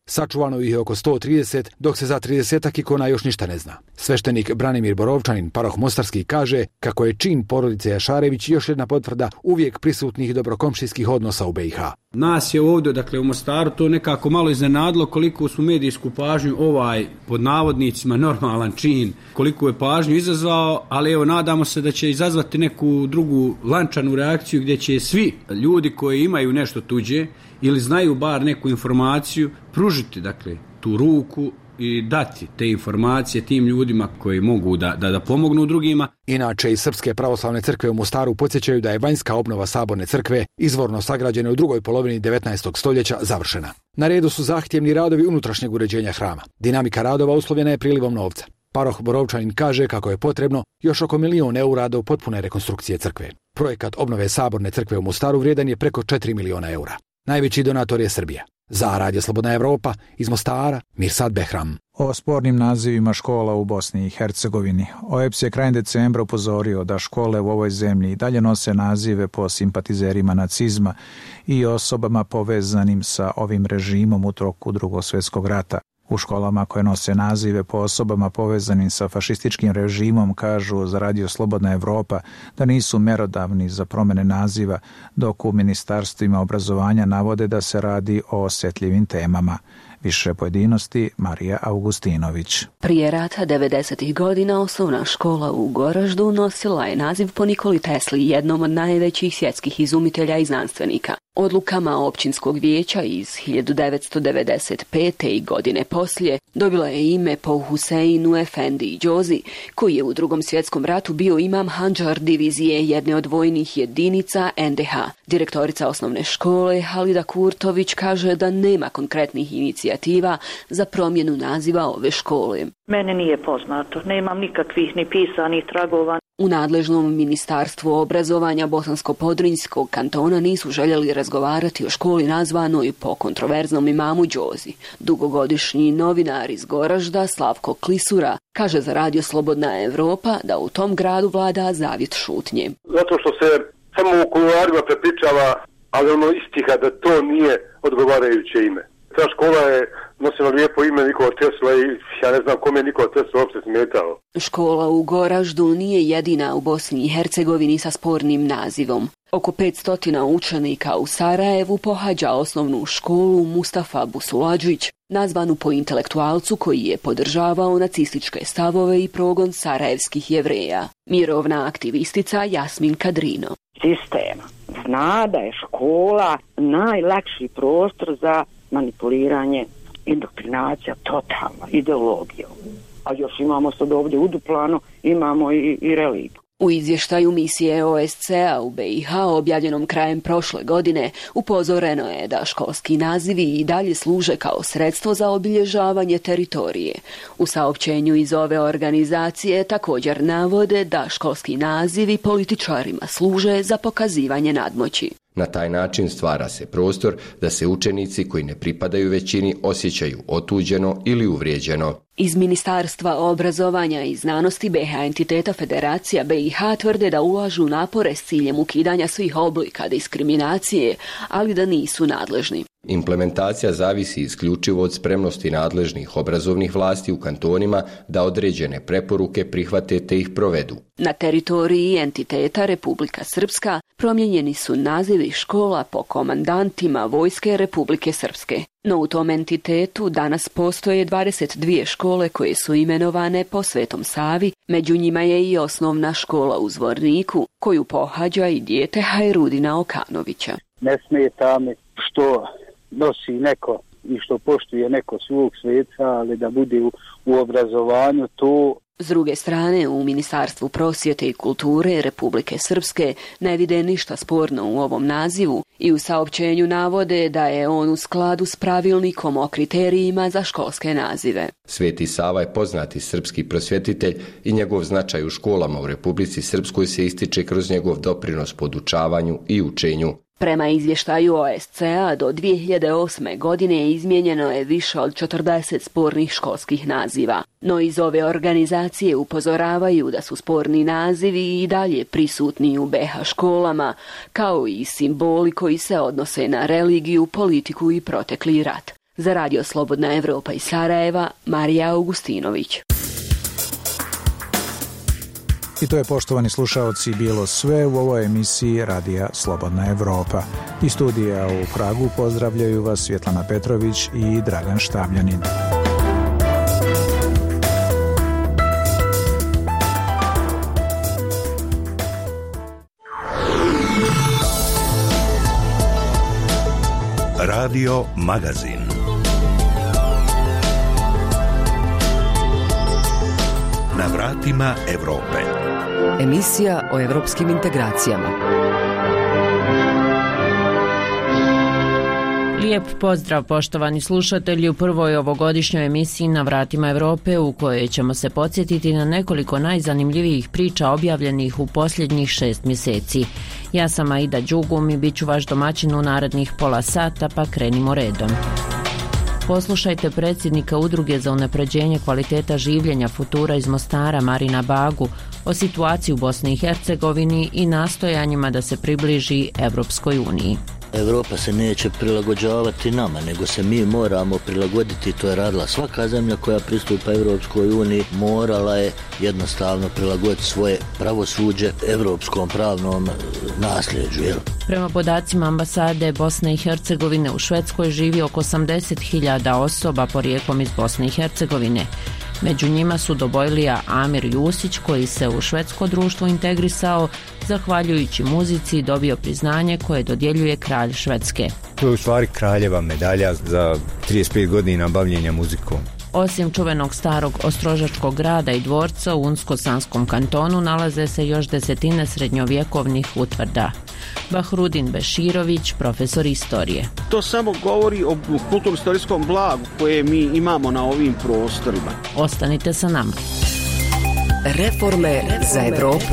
Speaker 19: Sačuvano ih je oko sto trideset, dok se za tridesetak ikona još ništa ne zna. Sveštenik Branimir Borovčanin, paroh Mostarski, kaže kako je čin porodice Jašarević još jedna potvrda uvijek prisutnih dobrokomšijskih odnosa u B i H.
Speaker 20: Nas je ovdje, dakle u Mostaru, to nekako malo iznenadilo koliko smo medijsku pažnju ovaj, pod navodnicima, normalan čin, koliko je pažnju izazvao, ali evo nadamo se da će izazvati neku drugu lančanu reakciju gdje će svi ljudi koji imaju nešto tuđe ili znaju bar neku informaciju pružiti, dakle, tu ruku i dati te informacije tim ljudima koji mogu da, da, da pomognu drugima.
Speaker 19: Inače, iz Srpske pravoslavne crkve u Mostaru podsjećaju da je vanjska obnova saborne crkve, izvorno sagrađene u drugoj polovini devetnaestog stoljeća, završena. Na redu su zahtjevni radovi unutrašnjeg uređenja hrama. Dinamika radova uslovljena je prilivom novca. Paroh Borovčanin kaže kako je potrebno još oko milion eura do potpune rekonstrukcije crkve. Projekat obnove saborne crkve u Mostaru vrijedan je preko četiri miliona eura. Najveći donator je Srbija. Za Radio Slobodna Evropa, iz Mostara, Mirsad Behram.
Speaker 1: O spornim nazivima škola u Bosni i Hercegovini. O E P S je krajem decembra upozorio da škole u ovoj zemlji i dalje nose nazive po simpatizerima nacizma i osobama povezanim sa ovim režimom u toku Drugog svjetskog rata. U školama koje nose nazive po osobama povezanim sa fašističkim režimom kažu za Radio Slobodna Evropa da nisu merodavni za promjene naziva, dok u ministarstvima obrazovanja navode da se radi o osjetljivim temama. Više pojedinosti, Marija Augustinović.
Speaker 21: Prije rata devedesetih godina osnovna škola u Goraždu nosila je naziv po Nikoli Tesli, jednom od najvećih svjetskih izumitelja i znanstvenika. Odlukama općinskog vijeća iz hiljadu devetsto devedeset pete. i godine poslije dobila je ime po Huseinu Efendi Đozi, koji je u Drugom svjetskom ratu bio imam handžar divizije jedne od vojnih jedinica N D H. Direktorica osnovne škole Halida Kurtović kaže da nema konkretnih inicijativa za promjenu naziva ove škole.
Speaker 22: Mene nije poznato, nemam nikakvih ni pisanih tragova.
Speaker 21: U nadležnom ministarstvu obrazovanja Bosansko-Podrinjskog kantona nisu željeli razgovarati o školi nazvanoj po kontroverznom imamu Đozi. Dugogodišnji novinar iz Goražda Slavko Klisura kaže za Radio Slobodna Evropa da u tom gradu vlada zavjet šutnje.
Speaker 23: Zato što se samo u kuloarima prepričava, ali ono istiha da to nije odgovarajuće ime. Ta škola je nosila lijepo ime Nikola Tesla i ja ne znam kome je Nikola Tesla uopće smetao.
Speaker 21: Škola u Goraždu nije jedina u Bosni i Hercegovini sa spornim nazivom. Oko petsto učenika u Sarajevu pohađa osnovnu školu Mustafa Busuladžić, nazvanu po intelektualcu koji je podržavao nacističke stavove i progon sarajevskih Jevreja. Mirovna aktivistica Jasmin Kadrino.
Speaker 3: Sistema zna da je škola najlakši prostor za manipuliranje, indoktrinacija, totalna ideologija. A još imamo sad ovdje u Duplanu, imamo i, i religiju.
Speaker 21: U izvještaju misije O S C A u B i H objavljenom krajem prošle godine upozoreno je da školski nazivi i dalje služe kao sredstvo za obilježavanje teritorije. U saopćenju iz ove organizacije također navode da školski nazivi političarima služe za pokazivanje nadmoći.
Speaker 24: Na taj način stvara se prostor da se učenici koji ne pripadaju većini osjećaju otuđeno ili uvrijeđeno.
Speaker 21: Iz Ministarstva obrazovanja i znanosti B i H entiteta Federacija B i H tvrde da ulažu napore s ciljem ukidanja svih oblika diskriminacije, ali da nisu nadležni.
Speaker 24: Implementacija zavisi isključivo od spremnosti nadležnih obrazovnih vlasti u kantonima da određene preporuke prihvate te ih provedu.
Speaker 21: Na teritoriji entiteta Republika Srpska promijenjeni su nazivi škola po komandantima Vojske Republike Srpske. No u tom entitetu danas postoje dvadeset dvije škole koje su imenovane po Svetom Savi, među njima je i osnovna škola u Zvorniku, koju pohađa i dijete Hajrudina Okanovića.
Speaker 25: Ne smeta mi što nosi neko i što poštuje neko svog sveca, ali da bude u, u obrazovanju to.
Speaker 21: S druge strane, u Ministarstvu prosvjete i kulture Republike Srpske ne vide ništa sporno u ovom nazivu i u saopćenju navode da je on u skladu s pravilnikom o kriterijima za školske nazive.
Speaker 24: Sveti Sava je poznati srpski prosvjetitelj i njegov značaj u školama u Republici Srpskoj se ističe kroz njegov doprinos podučavanju i učenju.
Speaker 21: Prema izvještaju O S C A do dvije hiljade osme. godine izmijenjeno je više od četrdeset spornih školskih naziva. No iz ove organizacije upozoravaju da su sporni nazivi i dalje prisutni u B H školama, kao i simboli koji se odnose na religiju, politiku i protekli rat. Za Radio Slobodna Evropa iz Sarajeva, Marija Augustinović.
Speaker 1: I to je, poštovani slušaoci, bilo sve u ovoj emisiji Radija Slobodna Evropa. Iz studija u Pragu pozdravljaju vas Svjetlana Petrović i Dragan Štavljanin.
Speaker 7: Radio Magazin. Na vratima Evrope.
Speaker 18: Emisija o evropskim integracijama.
Speaker 8: Lijep pozdrav, poštovani slušatelji, u prvoj ovogodišnjoj emisiji Na vratima Evrope, u kojoj ćemo se podsjetiti na nekoliko najzanimljivijih priča objavljenih u posljednjih šest mjeseci. Ja sam Aida Đugum i bit ću vaš domaćin u narednih pola sata, pa krenimo redom. Poslušajte predsjednika Udruge za unapređenje kvaliteta življenja Futura iz Mostara, Marina Bagu, o situaciji u Bosni i Hercegovini i nastojanjima da se približi Evropskoj uniji.
Speaker 9: Evropa se neće prilagođavati nama, nego se mi moramo prilagoditi. To je radila svaka zemlja koja pristupa Evropskoj uniji, morala je jednostavno prilagoditi svoje pravosuđe evropskom pravnom nasljeđu. Jel?
Speaker 8: Prema podacima ambasade Bosne i Hercegovine u Švedskoj živi oko osamdeset hiljada osoba porijeklom iz Bosne i Hercegovine. Među njima su Dobojlija Amir Jusić, koji se u švedsko društvo integrisao zahvaljujući muzici i dobio priznanje koje dodjeljuje kralj Švedske.
Speaker 10: To je u stvari kraljeva medalja za trideset pet godina bavljenja muzikom.
Speaker 8: Osim čuvenog starog ostrožačkog grada i dvorca u Unsko-Sanskom kantonu nalaze se još desetine srednjovjekovnih utvrda. Bahrudin Beširović, profesor istorije.
Speaker 11: To samo govori o kulturno-istorijskom blagu koje mi imamo na ovim prostorima.
Speaker 8: Ostanite sa nama.
Speaker 18: Reforme za Evropu.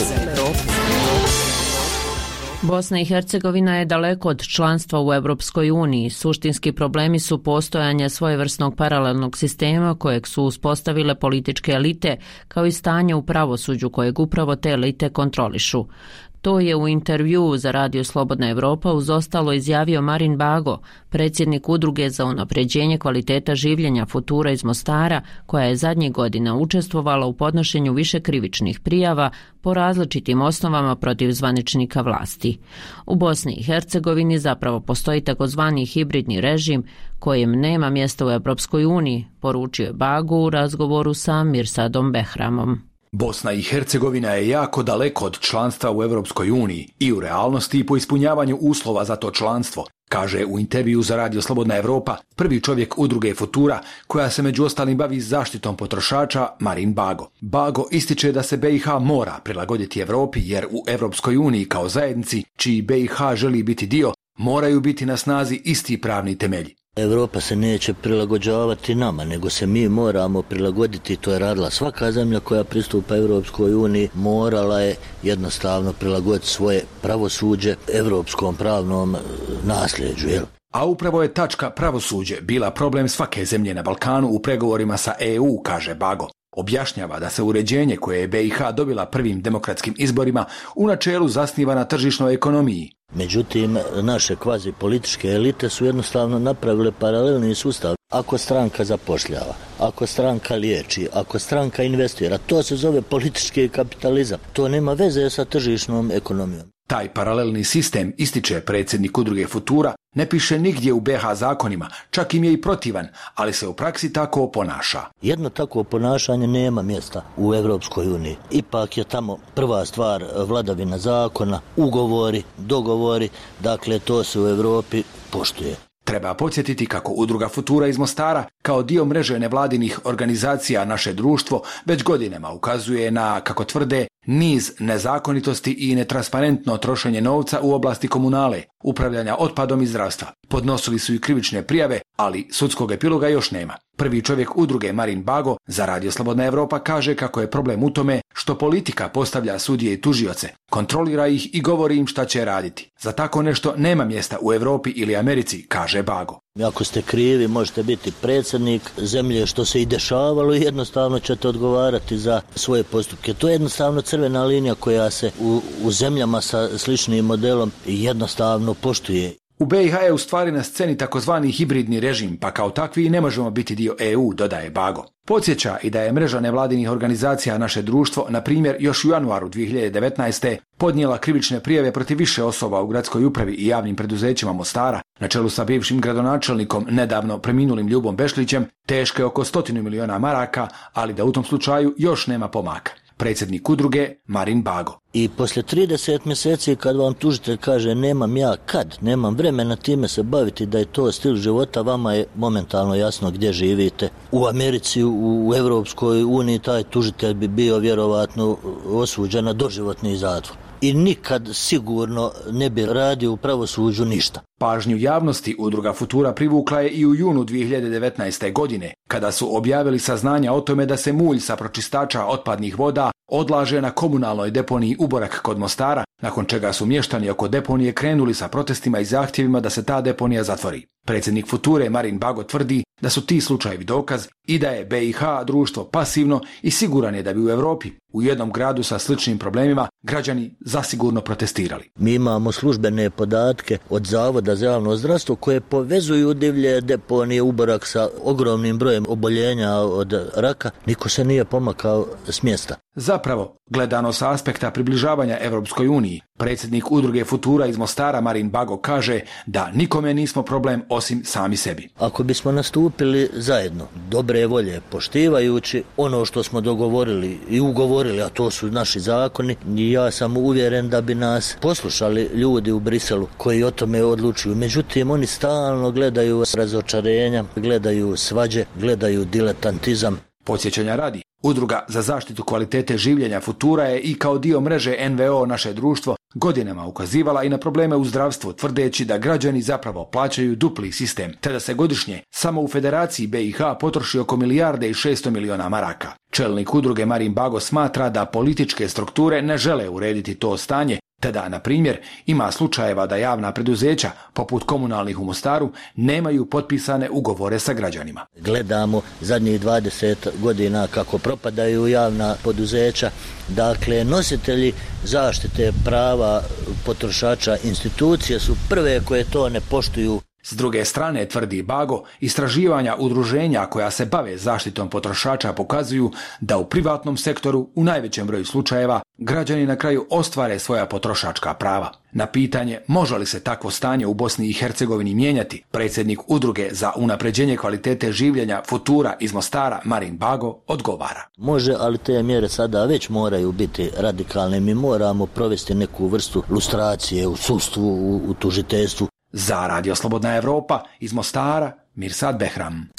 Speaker 8: Bosna i Hercegovina je daleko od članstva u Evropskoj uniji. Suštinski problemi su postojanje svojevrsnog paralelnog sistema kojeg su uspostavile političke elite, kao i stanje u pravosuđu kojeg upravo te elite kontrolišu. To je u intervjuu za Radio Slobodna Evropa uz ostalo izjavio Marin Bago, predsjednik Udruge za unapređenje kvaliteta življenja Futura iz Mostara, koja je zadnjih godina učestvovala u podnošenju više krivičnih prijava po različitim osnovama protiv zvaničnika vlasti. U Bosni i Hercegovini zapravo postoji takozvani hibridni režim kojem nema mjesta u Evropskoj uniji, poručio je Bago u razgovoru sa Mirsadom Behramom.
Speaker 19: Bosna i Hercegovina je jako daleko od članstva u Evropskoj uniji i u realnosti i po ispunjavanju uslova za to članstvo, kaže u intervju za Radio Slobodna Evropa prvi čovjek Udruge Futura, koja se među ostalim bavi zaštitom potrošača, Marin Bago. Bago ističe da se B i H mora prilagoditi Evropi jer u Evropskoj uniji kao zajednici, čiji B i H želi biti dio, moraju biti na snazi isti pravni temelji.
Speaker 9: Evropa se neće prilagođavati nama, nego se mi moramo prilagoditi. To je radila svaka zemlja koja pristupa Evropskoj uniji, morala je jednostavno prilagoditi svoje pravosuđe evropskom pravnom nasljeđu. Jel?
Speaker 19: A upravo je tačka pravosuđe bila problem svake zemlje na Balkanu u pregovorima sa E U, kaže Bago. Objašnjava da se uređenje koje je B i H dobila prvim demokratskim izborima u načelu zasniva na tržišnoj ekonomiji.
Speaker 9: Međutim, naše kvazi političke elite su jednostavno napravile paralelni sustav. Ako stranka zapošljava, ako stranka liječi, ako stranka investira, to se zove politički kapitalizam. To nema veze sa tržišnom ekonomijom.
Speaker 19: Taj paralelni sistem, ističe predsjednik Udruge Futura, ne piše nigdje u B H zakonima, čak im je i protivan, ali se u praksi tako ponaša.
Speaker 9: Jedno takvo ponašanje nema mjesta u Evropskoj uniji. Ipak je tamo prva stvar vladavina zakona, ugovori, dogovori, dakle to se u Europi poštuje.
Speaker 19: Treba podsjetiti kako Udruga Futura iz Mostara, kao dio mreže nevladinih organizacija Naše društvo, već godinama ukazuje na, kako tvrde, niz nezakonitosti i netransparentno trošenje novca u oblasti komunale, upravljanja otpadom i zdravstva. Podnosili su i krivične prijave, ali sudskog epiloga još nema. Prvi čovjek udruge Marin Bago za Radio Slobodna Evropa kaže kako je problem u tome što politika postavlja sudije i tužioce, kontrolira ih i govori im šta će raditi. Za tako nešto nema mjesta u Europi ili Americi, kaže Bago.
Speaker 9: Ako ste krivi, možete biti predsjednik zemlje, što se i dešavalo, i jednostavno ćete odgovarati za svoje postupke. To je jednostavno crvena linija koja se u, u zemljama sa sličnim modelom jednostavno poštuje.
Speaker 19: U B i H je u stvari na sceni takozvani hibridni režim, pa kao takvi ne možemo biti dio E U, dodaje Bago. Podsjeća i da je mreža nevladinih organizacija Naše društvo, na primjer, još u januaru dvije hiljade devetnaeste. podnijela krivične prijave protiv više osoba u gradskoj upravi i javnim preduzećima Mostara, na čelu sa bivšim gradonačelnikom, nedavno preminulim Ljubom Bešlićem, teške oko stotinu miliona maraka, ali da u tom slučaju još nema pomaka. Predsjednik udruge Marin Bago.
Speaker 9: I poslije trideset mjeseci kad vam tužitelj kaže nemam ja kad, nemam vremena time se baviti, da je to stil života, vama je momentalno jasno gdje živite. U Americi, u, u Europskoj uniji taj tužitelj bi bio vjerovatno osuđen na doživotni zatvor. I nikad sigurno ne bi radio u pravosuđu ništa.
Speaker 19: Pažnju javnosti udruga Futura privukla je i u junu dvije hiljade devetnaeste. godine, kada su objavili saznanja o tome da se mulj sa pročistača otpadnih voda odlaže na komunalnoj deponiji Uborak kod Mostara, nakon čega su mještani oko deponije krenuli sa protestima i zahtjevima da se ta deponija zatvori. Predsjednik Future Marin Bago tvrdi da su ti slučajevi dokaz i da je B i H društvo pasivno i siguran je da bi u Europi, u jednom gradu sa sličnim problemima, građani zasigurno protestirali.
Speaker 9: Mi imamo službene podatke od Zavoda za javno zdravstvo koje povezuju divlje deponije Uborak sa ogromnim brojem oboljenja od raka. Niko se nije pomakao s mjesta.
Speaker 19: Zapravo, gledano sa aspekta približavanja Europskoj uniji, predsjednik udruge Futura iz Mostara Marin Bago kaže da nikome nismo problem osim sami sebi.
Speaker 9: Ako bismo nastupili zajedno, dobre volje, poštivajući ono što smo dogovorili i ugovorili, a to su naši zakoni, i ja sam uvjeren da bi nas poslušali ljudi u Briselu koji o tome odlučuju. Međutim, oni stalno gledaju razočarenja, gledaju svađe, gledaju diletantizam.
Speaker 19: Podsjećanja radi, Udruga za zaštitu kvalitete življenja Futura je i kao dio mreže N V O Naše društvo godinama ukazivala i na probleme u zdravstvu, tvrdeći da građani zapravo plaćaju dupli sistem, te da se godišnje samo u Federaciji B i H potroši oko milijarde i šesto miliona maraka. Čelnik udruge Marin Bago smatra da političke strukture ne žele urediti to stanje, te da, na primjer, ima slučajeva da javna preduzeća, poput komunalnih u Mostaru, nemaju potpisane ugovore sa građanima.
Speaker 9: Gledamo zadnjih dvadeset godina kako propadaju javna poduzeća, dakle nositelji zaštite prava potrošača institucije su prve koje to ne poštuju.
Speaker 19: S druge strane, tvrdi Bago, istraživanja udruženja koja se bave zaštitom potrošača pokazuju da u privatnom sektoru u najvećem broju slučajeva građani na kraju ostvare svoja potrošačka prava. Na pitanje može li se takvo stanje u Bosni i Hercegovini mijenjati, predsjednik udruge za unapređenje kvalitete življenja Futura iz Mostara Marin Bago odgovara.
Speaker 9: Može, ali te mjere sada već moraju biti radikalne. Mi moramo provesti neku vrstu lustracije u sudstvu, u, u tužiteljstvu.
Speaker 19: Za Radio Slobodna Evropa iz Mostara, Mirsad Behram.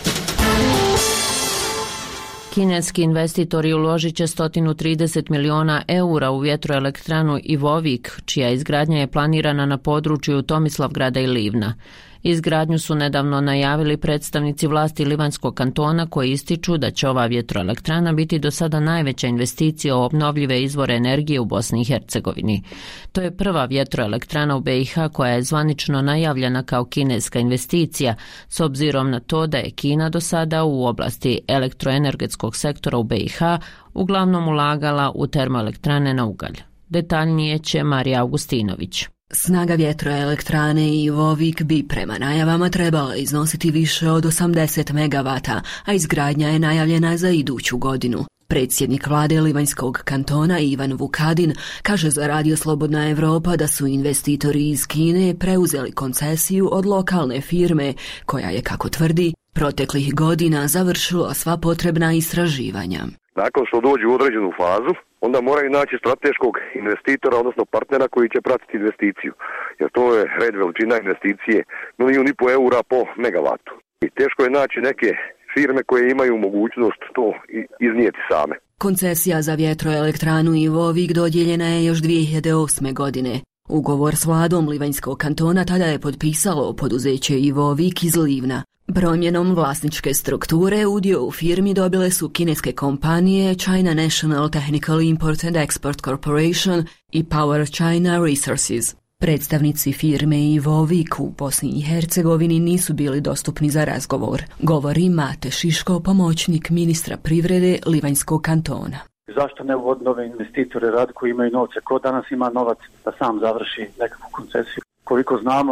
Speaker 8: Kineski investitori uložit će sto trideset miliona eura u vjetroelektranu Ivovik, čija izgradnja je planirana na području Tomislavgrada i Livna. Izgradnju su nedavno najavili predstavnici vlasti Livanskog kantona koji ističu da će ova vjetroelektrana biti do sada najveća investicija u obnovljive izvore energije u Bosni i Hercegovini. To je prva vjetroelektrana u B i H koja je zvanično najavljena kao kineska investicija, s obzirom na to da je Kina do sada u oblasti elektroenergetskog sektora u B i H uglavnom ulagala u termoelektrane na ugalj. Detaljnije će Marija Augustinović.
Speaker 21: Snaga vjetroelektrane Ivovik bi prema najavama trebala iznositi više od osamdeset megavata, a izgradnja je najavljena za iduću godinu. Predsjednik vlade Livanjskog kantona Ivan Vukadin kaže za Radio Slobodna Evropa da su investitori iz Kine preuzeli koncesiju od lokalne firme koja je, kako tvrdi, proteklih godina završila sva potrebna istraživanja.
Speaker 23: Nakon što dođu u određenu fazu, onda moraju naći strateškog investitora, odnosno partnera koji će pratiti investiciju. Jer to je red veličina investicije, milijun i po eura po megavatu. I teško je naći neke firme koje imaju mogućnost to iznijeti same.
Speaker 21: Koncesija za vjetroelektranu Ivovik dodijeljena je još dvije hiljade osme. godine. Ugovor s vladom Livanjskog kantona tada je potpisalo poduzeće Ivovik iz Livna. Promjenom vlasničke strukture udio u firmi dobile su kineske kompanije China National Technical Import and Export Corporation i Power China Resources. Predstavnici firme Ivovik u Bosni i Hercegovini nisu bili dostupni za razgovor, govori Mate Šiško, pomoćnik ministra privrede Livanjskog kantona.
Speaker 25: Zašto ne uvod nove investitore rad koji imaju novce? Ko danas ima novac da sam završi nekakvu koncesiju? Koliko znamo,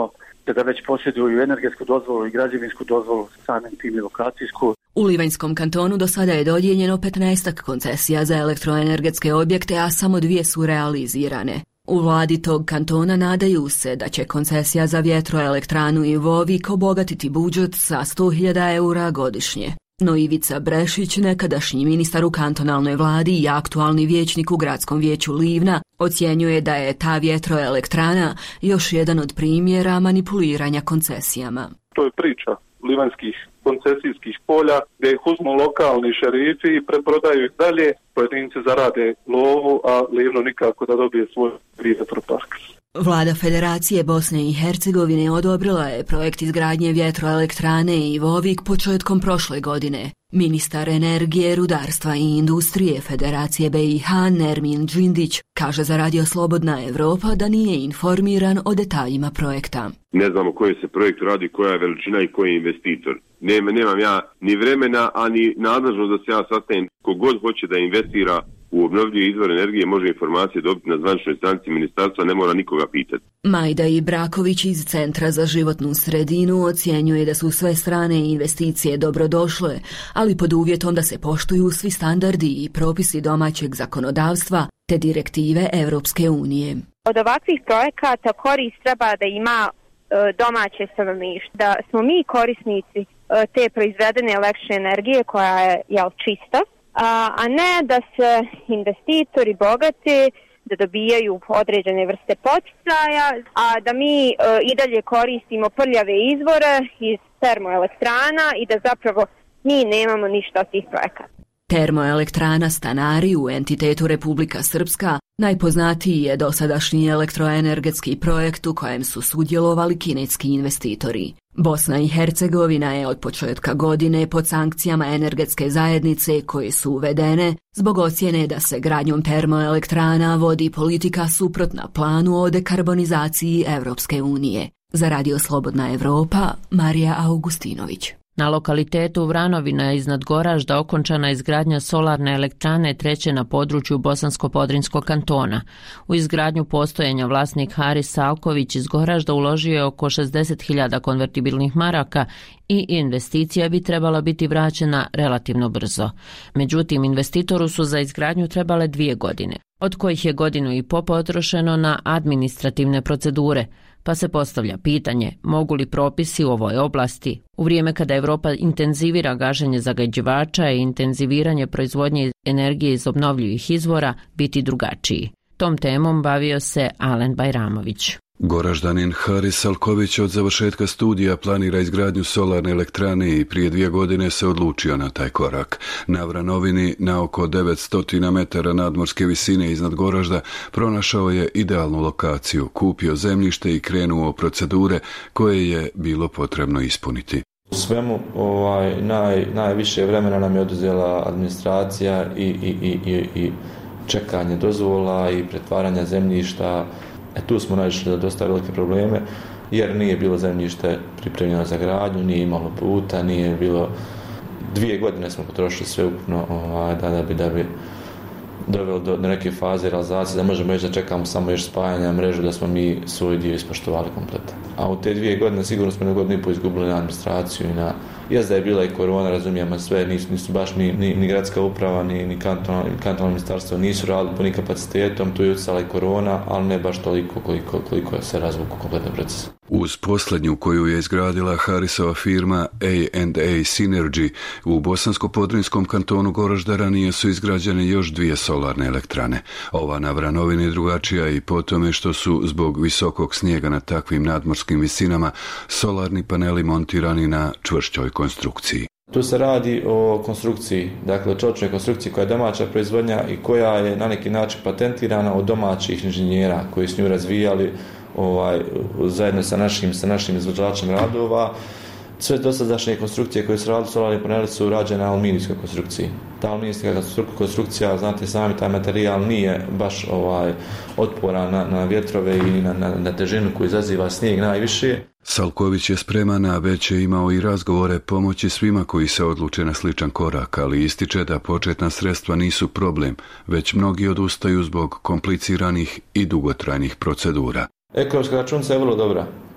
Speaker 25: da već posjeduju energetsku dozvolu i građevinsku dozvolu, samim tim i lokacijsku.
Speaker 21: U Livanjskom kantonu do sada je dodijeljeno petnaestak koncesija za elektroenergetske objekte, a samo dvije su realizirane. U vladi tog kantona nadaju se da će koncesija za vjetroelektranu i Vovik obogatiti budžet sa sto hiljada eura godišnje. No Ivica Brešić, nekadašnji ministar u kantonalnoj vladi i aktualni vijećnik u gradskom vijeću Livna, ocjenjuje da je ta vjetroelektrana još jedan od primjera manipuliranja koncesijama.
Speaker 5: To je priča livanjskih koncesijskih polja gdje ih uzmu lokalni šerifi i preprodaju ih dalje, pojedinci zarade lovu, a Livno nikako da dobije svoj vjetropark.
Speaker 21: Vlada Federacije Bosne i Hercegovine odobrila je projekt izgradnje vjetroelektrane i Vovik početkom prošle godine. Ministar energije, rudarstva i industrije Federacije B i H Nermin Džindić kaže za Radio Slobodna Evropa da nije informiran o detaljima projekta.
Speaker 6: Ne znamo koji se projekt radi, koja je veličina i koji je investitor. Nema, nemam ja ni vremena, ani nadležnost da se ja sastavim. Kogod hoće da investira u obnovljivi izvor energije može informacije dobiti na zvaničnoj stranici ministarstva, ne mora nikoga pitati.
Speaker 21: Majda Ibraković iz Centra za životnu sredinu ocjenjuje da su sve strane investicije dobrodošle, ali pod uvjetom da se poštuju svi standardi i propisi domaćeg zakonodavstva te direktive Europske unije.
Speaker 12: Od ovakvih projekata korist treba da ima e, domaće stanovništvo, da smo mi korisnici e, te proizvedene električne energije koja je jel, čista, a ne da se investitori bogati, da dobijaju određene vrste poticaja, a da mi e, i dalje koristimo prljave izvore iz termoelektrana i da zapravo mi nemamo ništa od tih projekata.
Speaker 21: Termoelektrana Stanari u entitetu Republika Srpska najpoznatiji je dosadašnji elektroenergetski projekt u kojem su sudjelovali kineski investitori. Bosna i Hercegovina je od početka godine pod sankcijama energetske zajednice koje su uvedene zbog ocjene da se gradnjom termoelektrana vodi politika suprotna planu o dekarbonizaciji Evropske unije. Za Radio Slobodna Evropa, Marija Augustinović.
Speaker 8: Na lokalitetu Vranovina iznad Goražda okončana izgradnja solarne elektrane treće na području Bosansko-Podrinskog kantona. U izgradnju postojanja vlasnik Haris Salković iz Goražda uložio je oko šezdeset hiljada konvertibilnih maraka i investicija bi trebala biti vraćena relativno brzo. Međutim, investitoru su za izgradnju trebale dvije godine, od kojih je godinu i po potrošeno na administrativne procedure, pa se postavlja pitanje mogu li propisi u ovoj oblasti, u vrijeme kada Evropa intenzivira gaženje zagađivača i intenziviranje proizvodnje energije iz obnovljivih izvora, biti drugačiji. Tom temom bavio se Alen Bajramović.
Speaker 13: Goraždanin Haris Salković od završetka studija planira izgradnju solarne elektrane i prije dvije godine se odlučio na taj korak. Na Vranovini, na oko devetsto metara nadmorske visine iznad Goražda, pronašao je idealnu lokaciju, kupio zemljište i krenuo procedure koje je bilo potrebno ispuniti.
Speaker 14: U svemu ovaj, naj, najviše vremena nam je oduzela administracija i, i, i, i, i čekanje dozvola i pretvaranja zemljišta. E, tu smo naišli da dosta velike probleme, jer nije bilo zemljište pripremljeno za gradnju, nije imalo puta, nije bilo... Dvije godine smo potrošili sve ukupno ovaj, da, da bi, da bi doveli do, do neke faze realizacije, da možemo reći da čekamo samo još spajanja mrežu, da smo mi svoj dio ispoštovali kompletno. A u te dvije godine sigurno smo na godinu i pol izgubili na administraciju i na... Jes da je bila i korona, razumijemo sve, nisu, nisu baš ni, ni, ni gradska uprava, ni, ni kantonalno kanton ministarstvo nisu radili po ni kapacitetom, tu je utjecala i korona, ali ne baš toliko koliko, koliko se razvuku kompletno proces.
Speaker 13: Uz posljednju koju je izgradila Harisova firma A and A Synergy u Bosansko-Podrinskom kantonu Goražda ranije su izgrađene još dvije solarne elektrane. Ova na Vranovini drugačija i po tome što su zbog visokog snijega na takvim nadmorskim visinama solarni paneli montirani na čvršćoj konstrukciji.
Speaker 14: Tu se radi o konstrukciji, dakle o čeličnoj konstrukciji koja je domaća proizvodnja i koja je na neki način patentirana od domaćih inženjera koji su nju razvijali ovaj, zajedno sa našim, sa našim izvođačem radova. Sve dosadašnje konstrukcije koje su radili solarni paneli su rađene na aluminijskoj konstrukciji. Ta aluminijska konstrukcija, znate sami, taj materijal nije baš ovaj, otporan na, na vjetrove i na, na, na težinu koju izaziva snijeg najviše.
Speaker 13: Salković je spreman, a već je imao i razgovore pomoći svima koji se odluče na sličan korak, ali ističe da početna sredstva nisu problem, već mnogi odustaju zbog kompliciranih i dugotrajnih procedura.
Speaker 14: Ekološka računica je vrlo dobra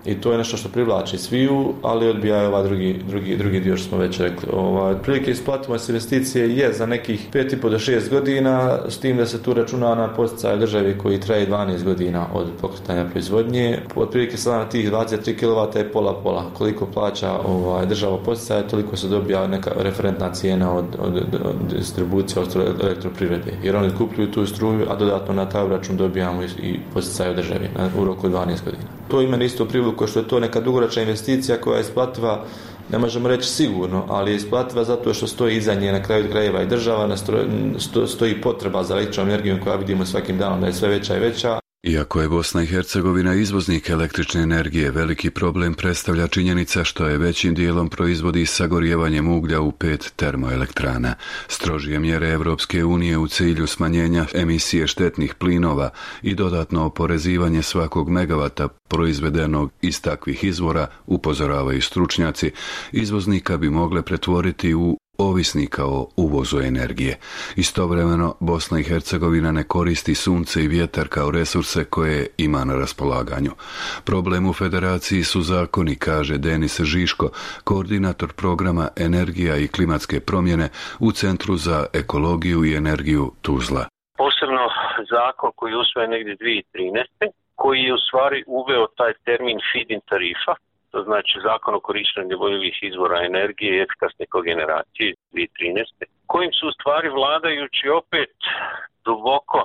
Speaker 14: i to je nešto što privlači sviju, ali odbijaju ovaj drugi, drugi, drugi dio što smo već rekli. Ovaj, prilike isplativost investicije je za nekih pet i po do šest godina, s tim da se tu računa na podsticaj državi koji traje dvanaest godina od pokretanja proizvodnje. Otprilike sada na tih dvadeset tri kilovata je pola pola. Koliko plaća ovaj, država podsticaja, toliko se dobija neka referentna cijena od, od, od distribucije od elektroprivrede. Jer oni kupljuju tu struju, a dodatno na taj račun dobijamo i podsticaj od države na, u roku dvanaest godina. To ima isto priliku što je to neka dugoročna investicija koja je isplativa, ne možemo reći sigurno, ali je isplativa zato što stoji iza nje na kraju krajeva i država, stoji potreba za električnom energijom koja vidimo svakim danom da je sve veća i veća.
Speaker 13: Iako je Bosna i Hercegovina izvoznik električne energije, veliki problem predstavlja činjenica što je većim dijelom proizvodi sagorijevanjem uglja u pet termoelektrana. Strožije mjere Evropske unije u cilju smanjenja emisije štetnih plinova i dodatno oporezivanje svakog megavata proizvedenog iz takvih izvora, upozoravaju stručnjaci, izvoznika bi mogle pretvoriti u ovisnika o uvozu energije. Istovremeno, Bosna i Hercegovina ne koristi sunce i vjetar kao resurse koje ima na raspolaganju. Problem u federaciji su zakoni, kaže Denis Žiško, koordinator programa Energija i klimatske promjene u Centru za ekologiju i energiju Tuzla.
Speaker 2: Posebno zakon koji je usvojen negdje dvije tisuće trinaeste. koji je u stvari uveo taj termin feed-in tarifa, to znači zakon o korištenju obnovljivih izvora energije i efikasne kogeneracije iz dvije tisuće trinaeste. kojim su u stvari vladajući opet duboko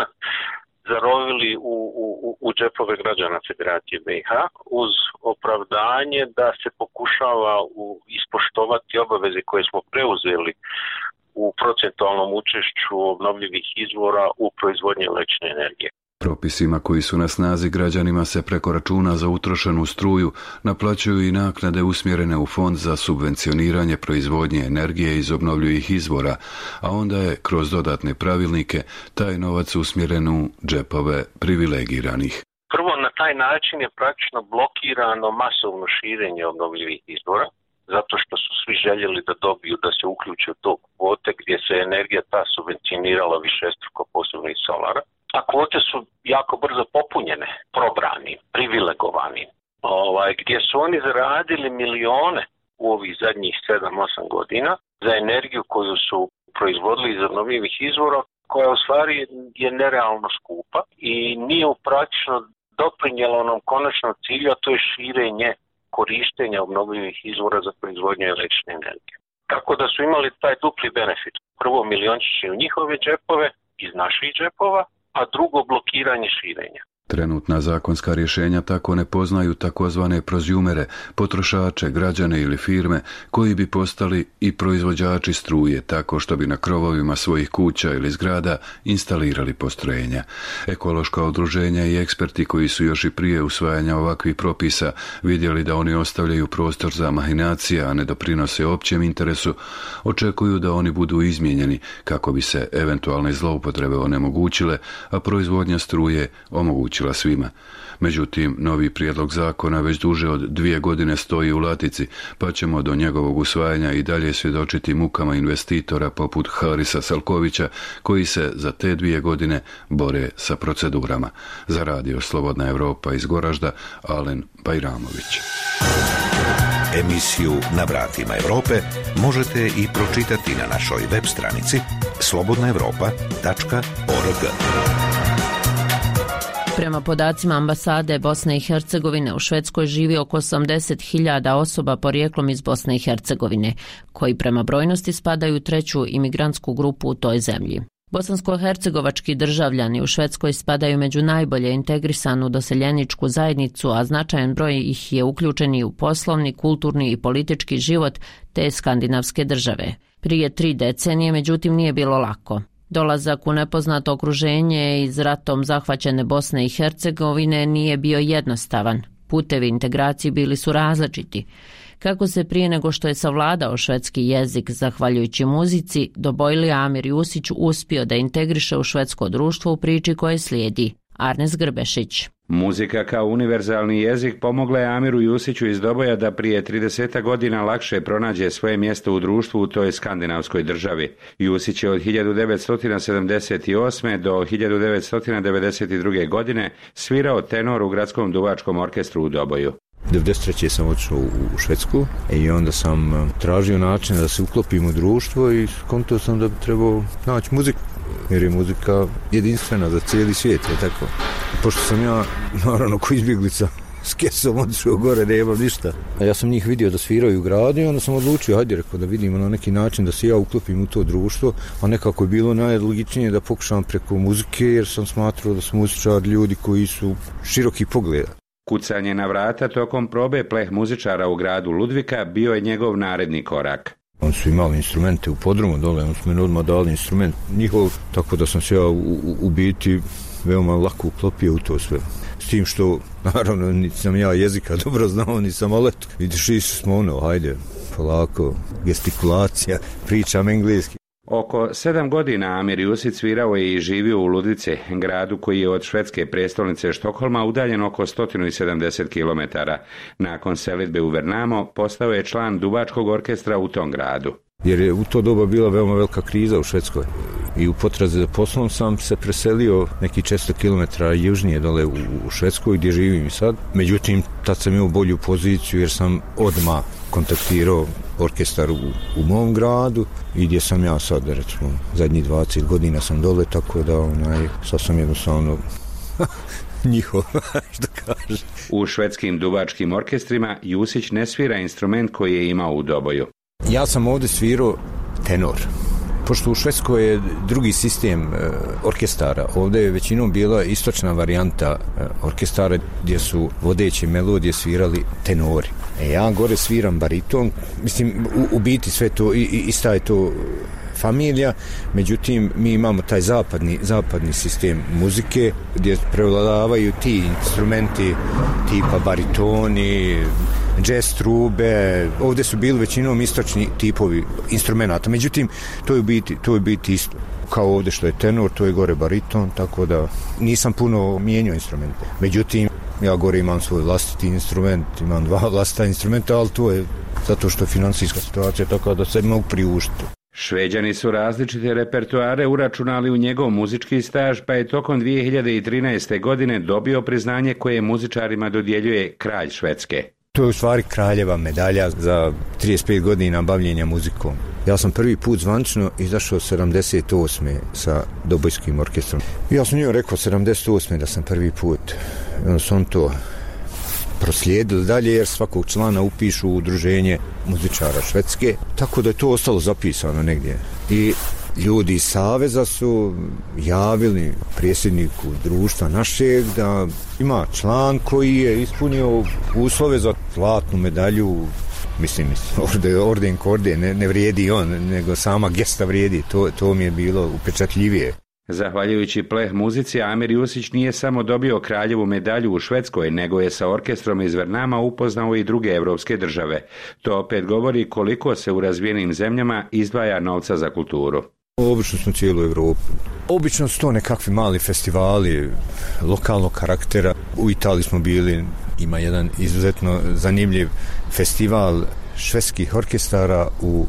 Speaker 2: zarovili u, u, u džepove građana Federacije B i H uz opravdanje da se pokušava u, ispoštovati obaveze koje smo preuzeli u procentualnom učešću obnovljivih izvora u proizvodnji električne energije.
Speaker 13: Propisima koji su na snazi građanima se preko računa za utrošenu struju naplaćuju i naknade usmjerene u fond za subvencioniranje proizvodnje energije iz obnovljivih izvora, a onda je kroz dodatne pravilnike taj novac usmjeren u džepove privilegiranih.
Speaker 2: Prvo, na taj način je praktično blokirano masovno širenje obnovljivih izvora, zato što su svi željeli da dobiju da se uključe u to kvote gdje se energija ta subvencionirala višestruko, posebno iz solara. A kvote su jako brzo popunjene, probrani, privilegovani, ovaj, gdje su oni zaradili milione u ovih zadnjih sedam osam godina za energiju koju su proizvodili iz obnovljivih izvora, koja u stvari je nerealno skupa i nije praktično doprinjela onom konačnom cilju, a to je širenje korištenja obnovljivih izvora za proizvodnju električne energije. Tako da su imali taj dupli benefit. Prvo miliončići u njihove džepove, iz naših džepova, a drugo blokiranje širenja.
Speaker 13: Trenutna zakonska rješenja tako ne poznaju takozvane prozjumere, potrošače, građane ili firme koji bi postali i proizvođači struje tako što bi na krovovima svojih kuća ili zgrada instalirali postrojenja. Ekološka udruženja i eksperti koji su još i prije usvajanja ovakvih propisa vidjeli da oni ostavljaju prostor za mahinacije, a ne doprinose općem interesu, očekuju da oni budu izmijenjeni kako bi se eventualne zloupotrebe onemogućile, a proizvodnja struje omogućila svima. Međutim, novi prijedlog zakona već duže od dvije godine stoji u latici, pa ćemo do njegovog usvajanja i dalje svjedočiti mukama investitora poput Harisa Salkovića, koji se za te dvije godine bore sa procedurama. Za radio Slobodna Evropa iz Goražda, Alen Bajramović.
Speaker 7: Emisiju Na vratima Europe možete i pročitati na našoj web stranici slobodna evropa tačka org.
Speaker 8: Prema podacima ambasade Bosne i Hercegovine u Švedskoj živi oko osamdeset hiljada osoba porijeklom iz Bosne i Hercegovine, koji prema brojnosti spadaju u treću imigrantsku grupu u toj zemlji. Bosansko-hercegovački državljani u Švedskoj spadaju među najbolje integrisanu doseljeničku zajednicu, a značajan broj ih je uključeni u poslovni, kulturni i politički život te skandinavske države. Prije tri decenije, međutim, nije bilo lako. Dolazak u nepoznato okruženje iz ratom zahvaćene Bosne i Hercegovine nije bio jednostavan. Putevi integracije bili su različiti. Kako se prije nego što je savladao švedski jezik, zahvaljujući muzici, Dobojli Amir Jusić uspio da integriše u švedsko društvo u priči koje slijedi. Arnes Grbešić.
Speaker 4: Muzika kao univerzalni jezik pomogla je Amiru Jusiću iz Doboja da prije trideset godina lakše pronađe svoje mjesto u društvu u toj skandinavskoj državi. Jusić je od hiljadu devetsto sedamdeset osme do hiljadu devetsto devedeset druge godine svirao tenor u gradskom duvačkom orkestru u Doboju.
Speaker 10: devedeset treće sam otišao u Švedsku i onda sam tražio način da se uklopim u društvo i skontao sam da bi trebao naći muziku, jer je muzika jedinstvena za cijeli svijet, je tako. Pošto sam ja, naravno, ko izbjeglica, s kesom otišao gore, ne imam ništa. A ja sam njih vidio da sviraju u gradu i onda sam odlučio, hajde, rekao, da vidimo na neki način da se ja uklopim u to društvo, a nekako je bilo najlogičnije da pokušam preko muzike, jer sam smatrao da su muzičari ljudi koji su široki pogleda.
Speaker 4: Kucanje na vrata tokom probe pleh muzičara u gradu Ludvika bio je njegov naredni korak.
Speaker 10: Oni su imali instrumente u podrumu dole, oni su meni odmah dali instrument njihov, tako da sam se ja u, u, u biti veoma lako uklopio u to sve. S tim što, naravno, nisam ja jezika dobro znao, nisam alet. Vidiš, i smo ono, hajde, polako, gestikulacija, pričam engleski.
Speaker 4: Oko sedam godina Amir Jusić svirao je i živio u Ludvici, gradu koji je od švedske prestolnice Štokholma udaljen oko sto sedamdeset kilometara. Nakon selidbe u Vernamo postao je član duvačkog orkestra u tom gradu.
Speaker 10: Jer je u to doba bila veoma velika kriza u Švedskoj i u potrazi za poslom sam se preselio neki četiristo kilometara južnije dole u, u Švedskoj gdje živim i sad. Međutim, tad sam imao bolju poziciju jer sam odmah kontaktirao orkestar u, u mom gradu i gdje sam ja sad, recimo, zadnjih dvadeset godina sam dole, tako da onaj, sad sam jednostavno njihov, što kaže.
Speaker 4: U švedskim duvačkim orkestrima Jusić ne svira instrument koji je imao u Doboju.
Speaker 10: Ja sam ovdje svirao tenor. Pošto u Švedskoj je drugi sistem e, orkestara, ovdje je većinom bila istočna varijanta e, orkestara gdje su vodeće melodije svirali tenori. E, ja gore sviram bariton, mislim u, u biti sve to, i, i, ista je to familija, međutim mi imamo taj zapadni, zapadni sistem muzike gdje prevladavaju ti instrumenti tipa baritoni, jazz trube, ovdje su bili većinom istočni tipovi instrumenta, međutim to je biti, to je biti isto. Kao ovdje što je tenor, to je gore bariton, tako da nisam puno mijenjao instrumente. Međutim, ja gore imam svoj vlastiti instrument, imam dva vlastita instrumenta, ali to je zato što je financijska situacija tako da se mogu priuštiti.
Speaker 4: Šveđani su različite repertoare uračunali u njegov muzički staž, pa je tokom dvije hiljade trinaeste. godine dobio priznanje koje muzičarima dodjeljuje kralj Švedske.
Speaker 10: To je u stvari kraljeva medalja za trideset pet godina bavljenja muzikom. Ja sam prvi put zvanično izašao sedamdeset osme sa Dobojskim orkestrom. Ja sam njoj rekao sedamdeset osme da sam prvi put. Onda sam to proslijedili dalje jer svakog člana upišu u udruženje muzičara Švedske, tako da je to ostalo zapisano negdje. I ljudi iz Saveza su javili predsjedniku društva našeg da ima član koji je ispunio uslove za zlatnu medalju. Mislim, orden, orden korde ne, ne vrijedi on, nego sama gesta vrijedi. To, to mi je bilo upečatljivije.
Speaker 4: Zahvaljujući pleh muzici, Amir Jusić nije samo dobio kraljevu medalju u Švedskoj, nego je sa orkestrom iz Vernama upoznao i druge evropske države. To opet govori koliko se u razvijenim zemljama izdvaja novca za kulturu.
Speaker 10: Obično smo cijelu Evropu. Obično su to nekakvi mali festivali lokalnog karaktera. U Italiji smo bili, ima jedan izuzetno zanimljiv festival švedskih orkestara u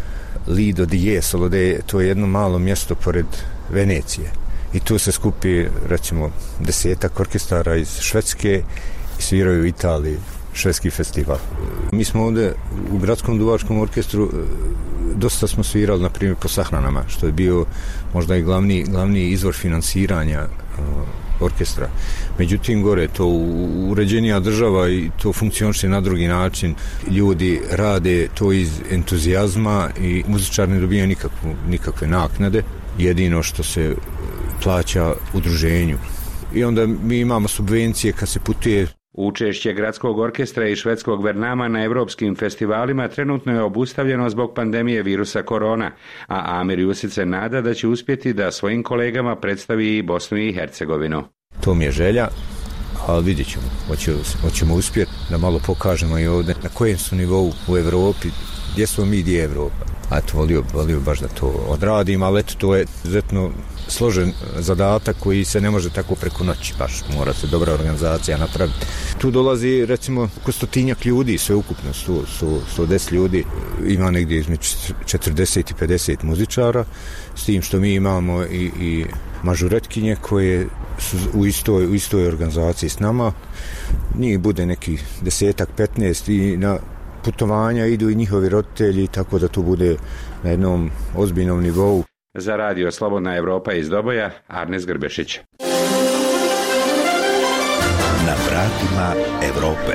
Speaker 10: Lido di Jesolo, to je jedno malo mjesto pored Venecije. I tu se skupi, recimo, desetak orkestara iz Švedske i sviraju u Italiji švedski festival. Mi smo ovdje u Gradskom duvačkom orkestru dosta smo svirali, na primjer, po sahranama, što je bio možda i glavni, glavni izvor finansiranja uh, orkestra. Međutim, gore to uređenija država i to funkcioniše na drugi način. Ljudi rade to iz entuzijazma i muzičari ne dobijaju nikakvu, nikakve naknade. Jedino što se plaća udruženju. I onda mi imamo subvencije kad se putuje.
Speaker 4: Učešće Gradskog orkestra i švedskog Vernama na evropskim festivalima trenutno je obustavljeno zbog pandemije virusa korona, a Amir Jusić se nada da će uspjeti da svojim kolegama predstavi i Bosnu i Hercegovinu.
Speaker 10: To mi je želja, ali vidjet ćemo, hoćemo, hoćemo uspjeti da malo pokažemo i ovdje na kojem su nivou u Evropi, gdje smo mi, gdje je Evropa. a eto, volio, volio baš da to odradim, ali eto, to je izuzetno složen zadatak koji se ne može tako preko noći, baš mora se dobra organizacija napraviti. Tu dolazi recimo oko stotinjak ljudi, sve ukupno sto deset ljudi, ima negdje između četrdeset i pedeset muzičara, s tim što mi imamo i, i mažuretkinje koje su u istoj, u istoj organizaciji s nama. Njih bude neki desetak, petnaest i na putovanja idu i njihovi roditelji, tako da to bude na jednom ozbiljnom nivou.
Speaker 4: Za radio Slobodna Evropa iz Doboja, Arnes Grbešić.
Speaker 7: Na vratima Evrope.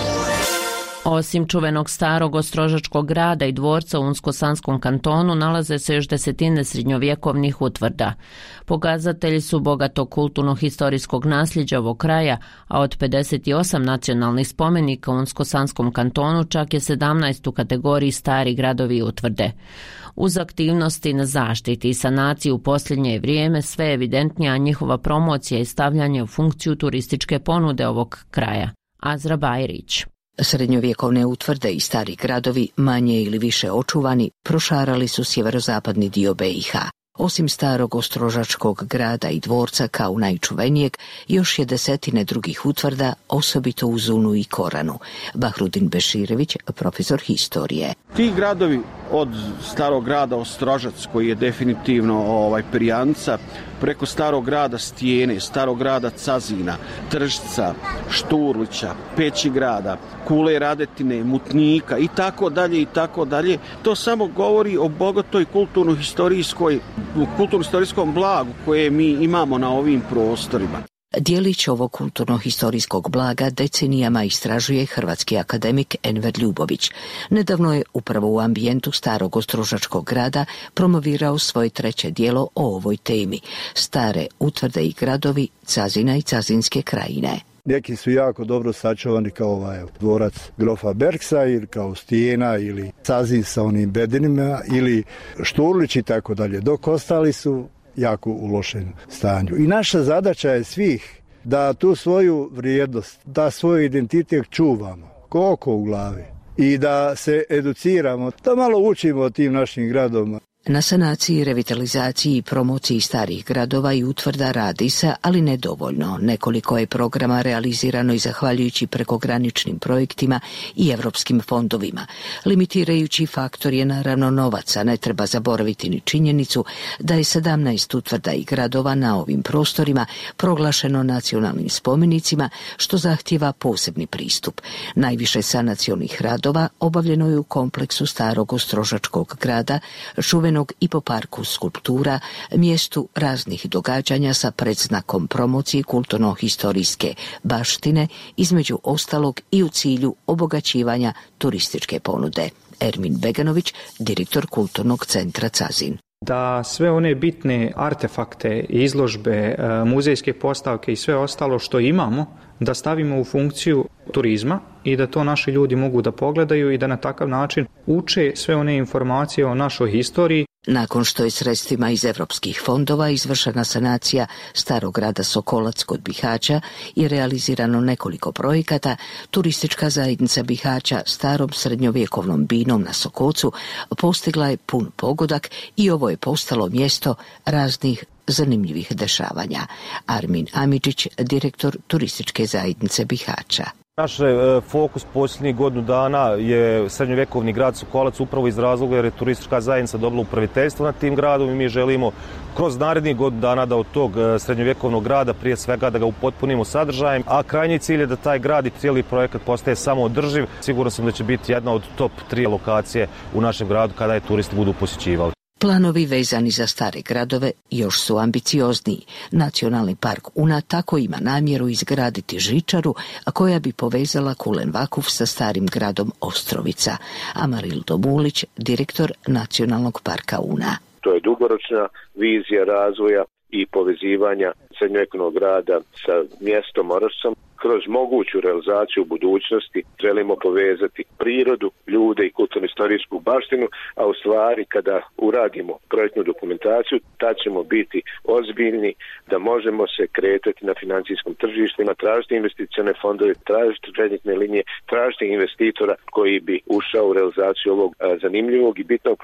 Speaker 8: Osim čuvenog starog ostrožačkog grada i dvorca u Unsko-Sanskom kantonu nalaze se još desetine srednjovjekovnih utvrda. Pokazatelji su bogatog kulturno-historijskog nasljeđa ovog kraja, a od pedeset osam nacionalnih spomenika u Unsko-Sanskom kantonu čak je sedamnaest u kategoriji stari gradovi i utvrde. Uz aktivnosti na zaštiti i sanaciji u posljednje vrijeme sve je evidentnija njihova promocija i stavljanje u funkciju turističke ponude ovog kraja. Azra Bajrić.
Speaker 15: Srednjovjekovne utvrde i stari gradovi, manje ili više očuvani, prošarali su sjeverozapadni dio B i H. Osim starog ostrožačkog grada i dvorca kao najčuvenijeg, još je desetine drugih utvrda, osobito u Zunu i Koranu. Bahrudin Beširević, profesor historije.
Speaker 11: Ti gradovi od starog grada Ostrožac, koji je definitivno ovaj, perjanica, preko starog grada Stijene, starog grada Cazina, Tržca, Šturlića, Peći grada, Kule Radetine, Mutnika i tako dalje i tako dalje. To samo govori o bogatoj kulturno-historijskoj, kulturno-historijskom blagu koje mi imamo na ovim prostorima.
Speaker 15: Dijelić ovog kulturno-historijskog blaga decenijama istražuje hrvatski akademik Enver Ljubović. Nedavno je upravo u ambijentu starog ostrožačkog grada promovirao svoje treće dijelo o ovoj temi. Stare utvrde i gradovi Cazina i Cazinske krajine.
Speaker 16: Neki su jako dobro sačuvani kao ovaj dvorac grofa Berksa ili kao Stijena ili Cazin sa onim bedinima ili Šturlić i tako dalje, dok ostali su jako u lošem stanju. I naša zadaća je svih da tu svoju vrijednost, da svoj identitet čuvamo, ko oko u glavi i da se educiramo, da malo učimo o tim našim gradovima.
Speaker 15: Na sanaciji, revitalizaciji i promociji starih gradova i utvrda radi se, ali nedovoljno. Nekoliko je programa realizirano i zahvaljujući prekograničnim projektima i evropskim fondovima. Limitirajući faktor je naravno novaca, ne treba zaboraviti ni činjenicu da je sedamnaest utvrda i gradova na ovim prostorima proglašeno nacionalnim spomenicima, što zahtjeva posebni pristup. Najviše sanacionih radova obavljeno je u kompleksu starog ostrožačkog grada, čuvenog i po parku skulptura, mjestu raznih događanja sa predznakom promocije kulturno-historijske baštine, između ostalog i u cilju obogaćivanja turističke ponude. Ermin Beganović, direktor Kulturnog centra Cazin.
Speaker 17: Da sve one bitne artefakte, izložbe, muzejske postavke i sve ostalo što imamo, da stavimo u funkciju turizma i da to naši ljudi mogu da pogledaju i da na takav način uče sve one informacije o našoj historiji.
Speaker 15: Nakon što je sredstvima iz evropskih fondova izvršena sanacija starog grada Sokolac kod Bihaća i realizirano nekoliko projekata, turistička zajednica Bihaća starom srednjovjekovnom binom na Sokocu postigla je pun pogodak i ovo je postalo mjesto raznih zanimljivih dešavanja. Armin Amidžić, direktor turističke zajednice Bihaća.
Speaker 20: Naš fokus posljednjih godinu dana je srednjovjekovni grad Sokolac upravo iz razloga jer je turistička zajednica dobila upraviteljstvo nad tim gradom i mi želimo kroz narednih godinu dana da od tog srednjovjekovnog grada prije svega da ga upotpunimo sadržajem, a krajnji cilj je da taj grad i cijeli projekat postaje samoodrživ. Siguran sam da će biti jedna od top tri lokacije u našem gradu kada je turisti budu posjećivali.
Speaker 15: Planovi vezani za stare gradove još su ambiciozniji. Nacionalni park Una tako ima namjeru izgraditi žičaru, a koja bi povezala Kulen Vakuf sa starim gradom Ostrovica. Amarildo Mulić, direktor Nacionalnog parka Una.
Speaker 2: To je dugoročna vizija razvoja i povezivanja srednjovjekovnog grada sa mjestom Orašcom. Kroz moguću realizaciju u budućnosti želimo povezati prirodu, ljude i kulturno-historijsku baštinu, a u stvari kada uradimo projektnu dokumentaciju, tad ćemo biti ozbiljni da možemo se kretati na financijskom tržištima, tražiti investicione fondove, tražiti kreditne linije, tražiti investitora koji bi ušao u realizaciju ovog zanimljivog i bitnog projekta.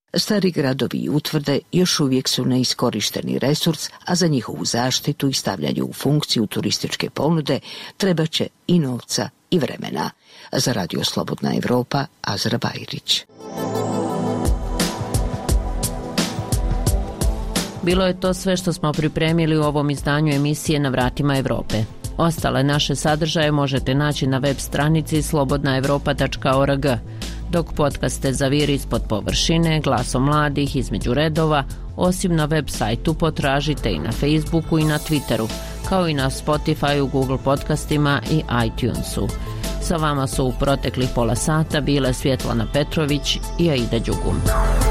Speaker 15: Stari gradovi i utvrde još uvijek su neiskorišteni resurs, a za njihovu zaštitu i stavljanje u funkciju turističke ponude treba će i novca i vremena. Za Radio Slobodna Evropa, Azra Bajrić.
Speaker 8: Bilo je to sve što smo pripremili u ovom izdanju emisije Na vratima Evrope. Ostale naše sadržaje možete naći na web stranici slobodna evropa tačka org, dok podcaste Zaviri ispod površine, Glasom mladih, Između redova, osim na web sajtu potražite i na Facebooku i na Twitteru, kao i na Spotifyu, Google podcastima i iTunesu. Sa vama su u proteklih pola sata bile Svjetlana Petrović i Aida Đugum.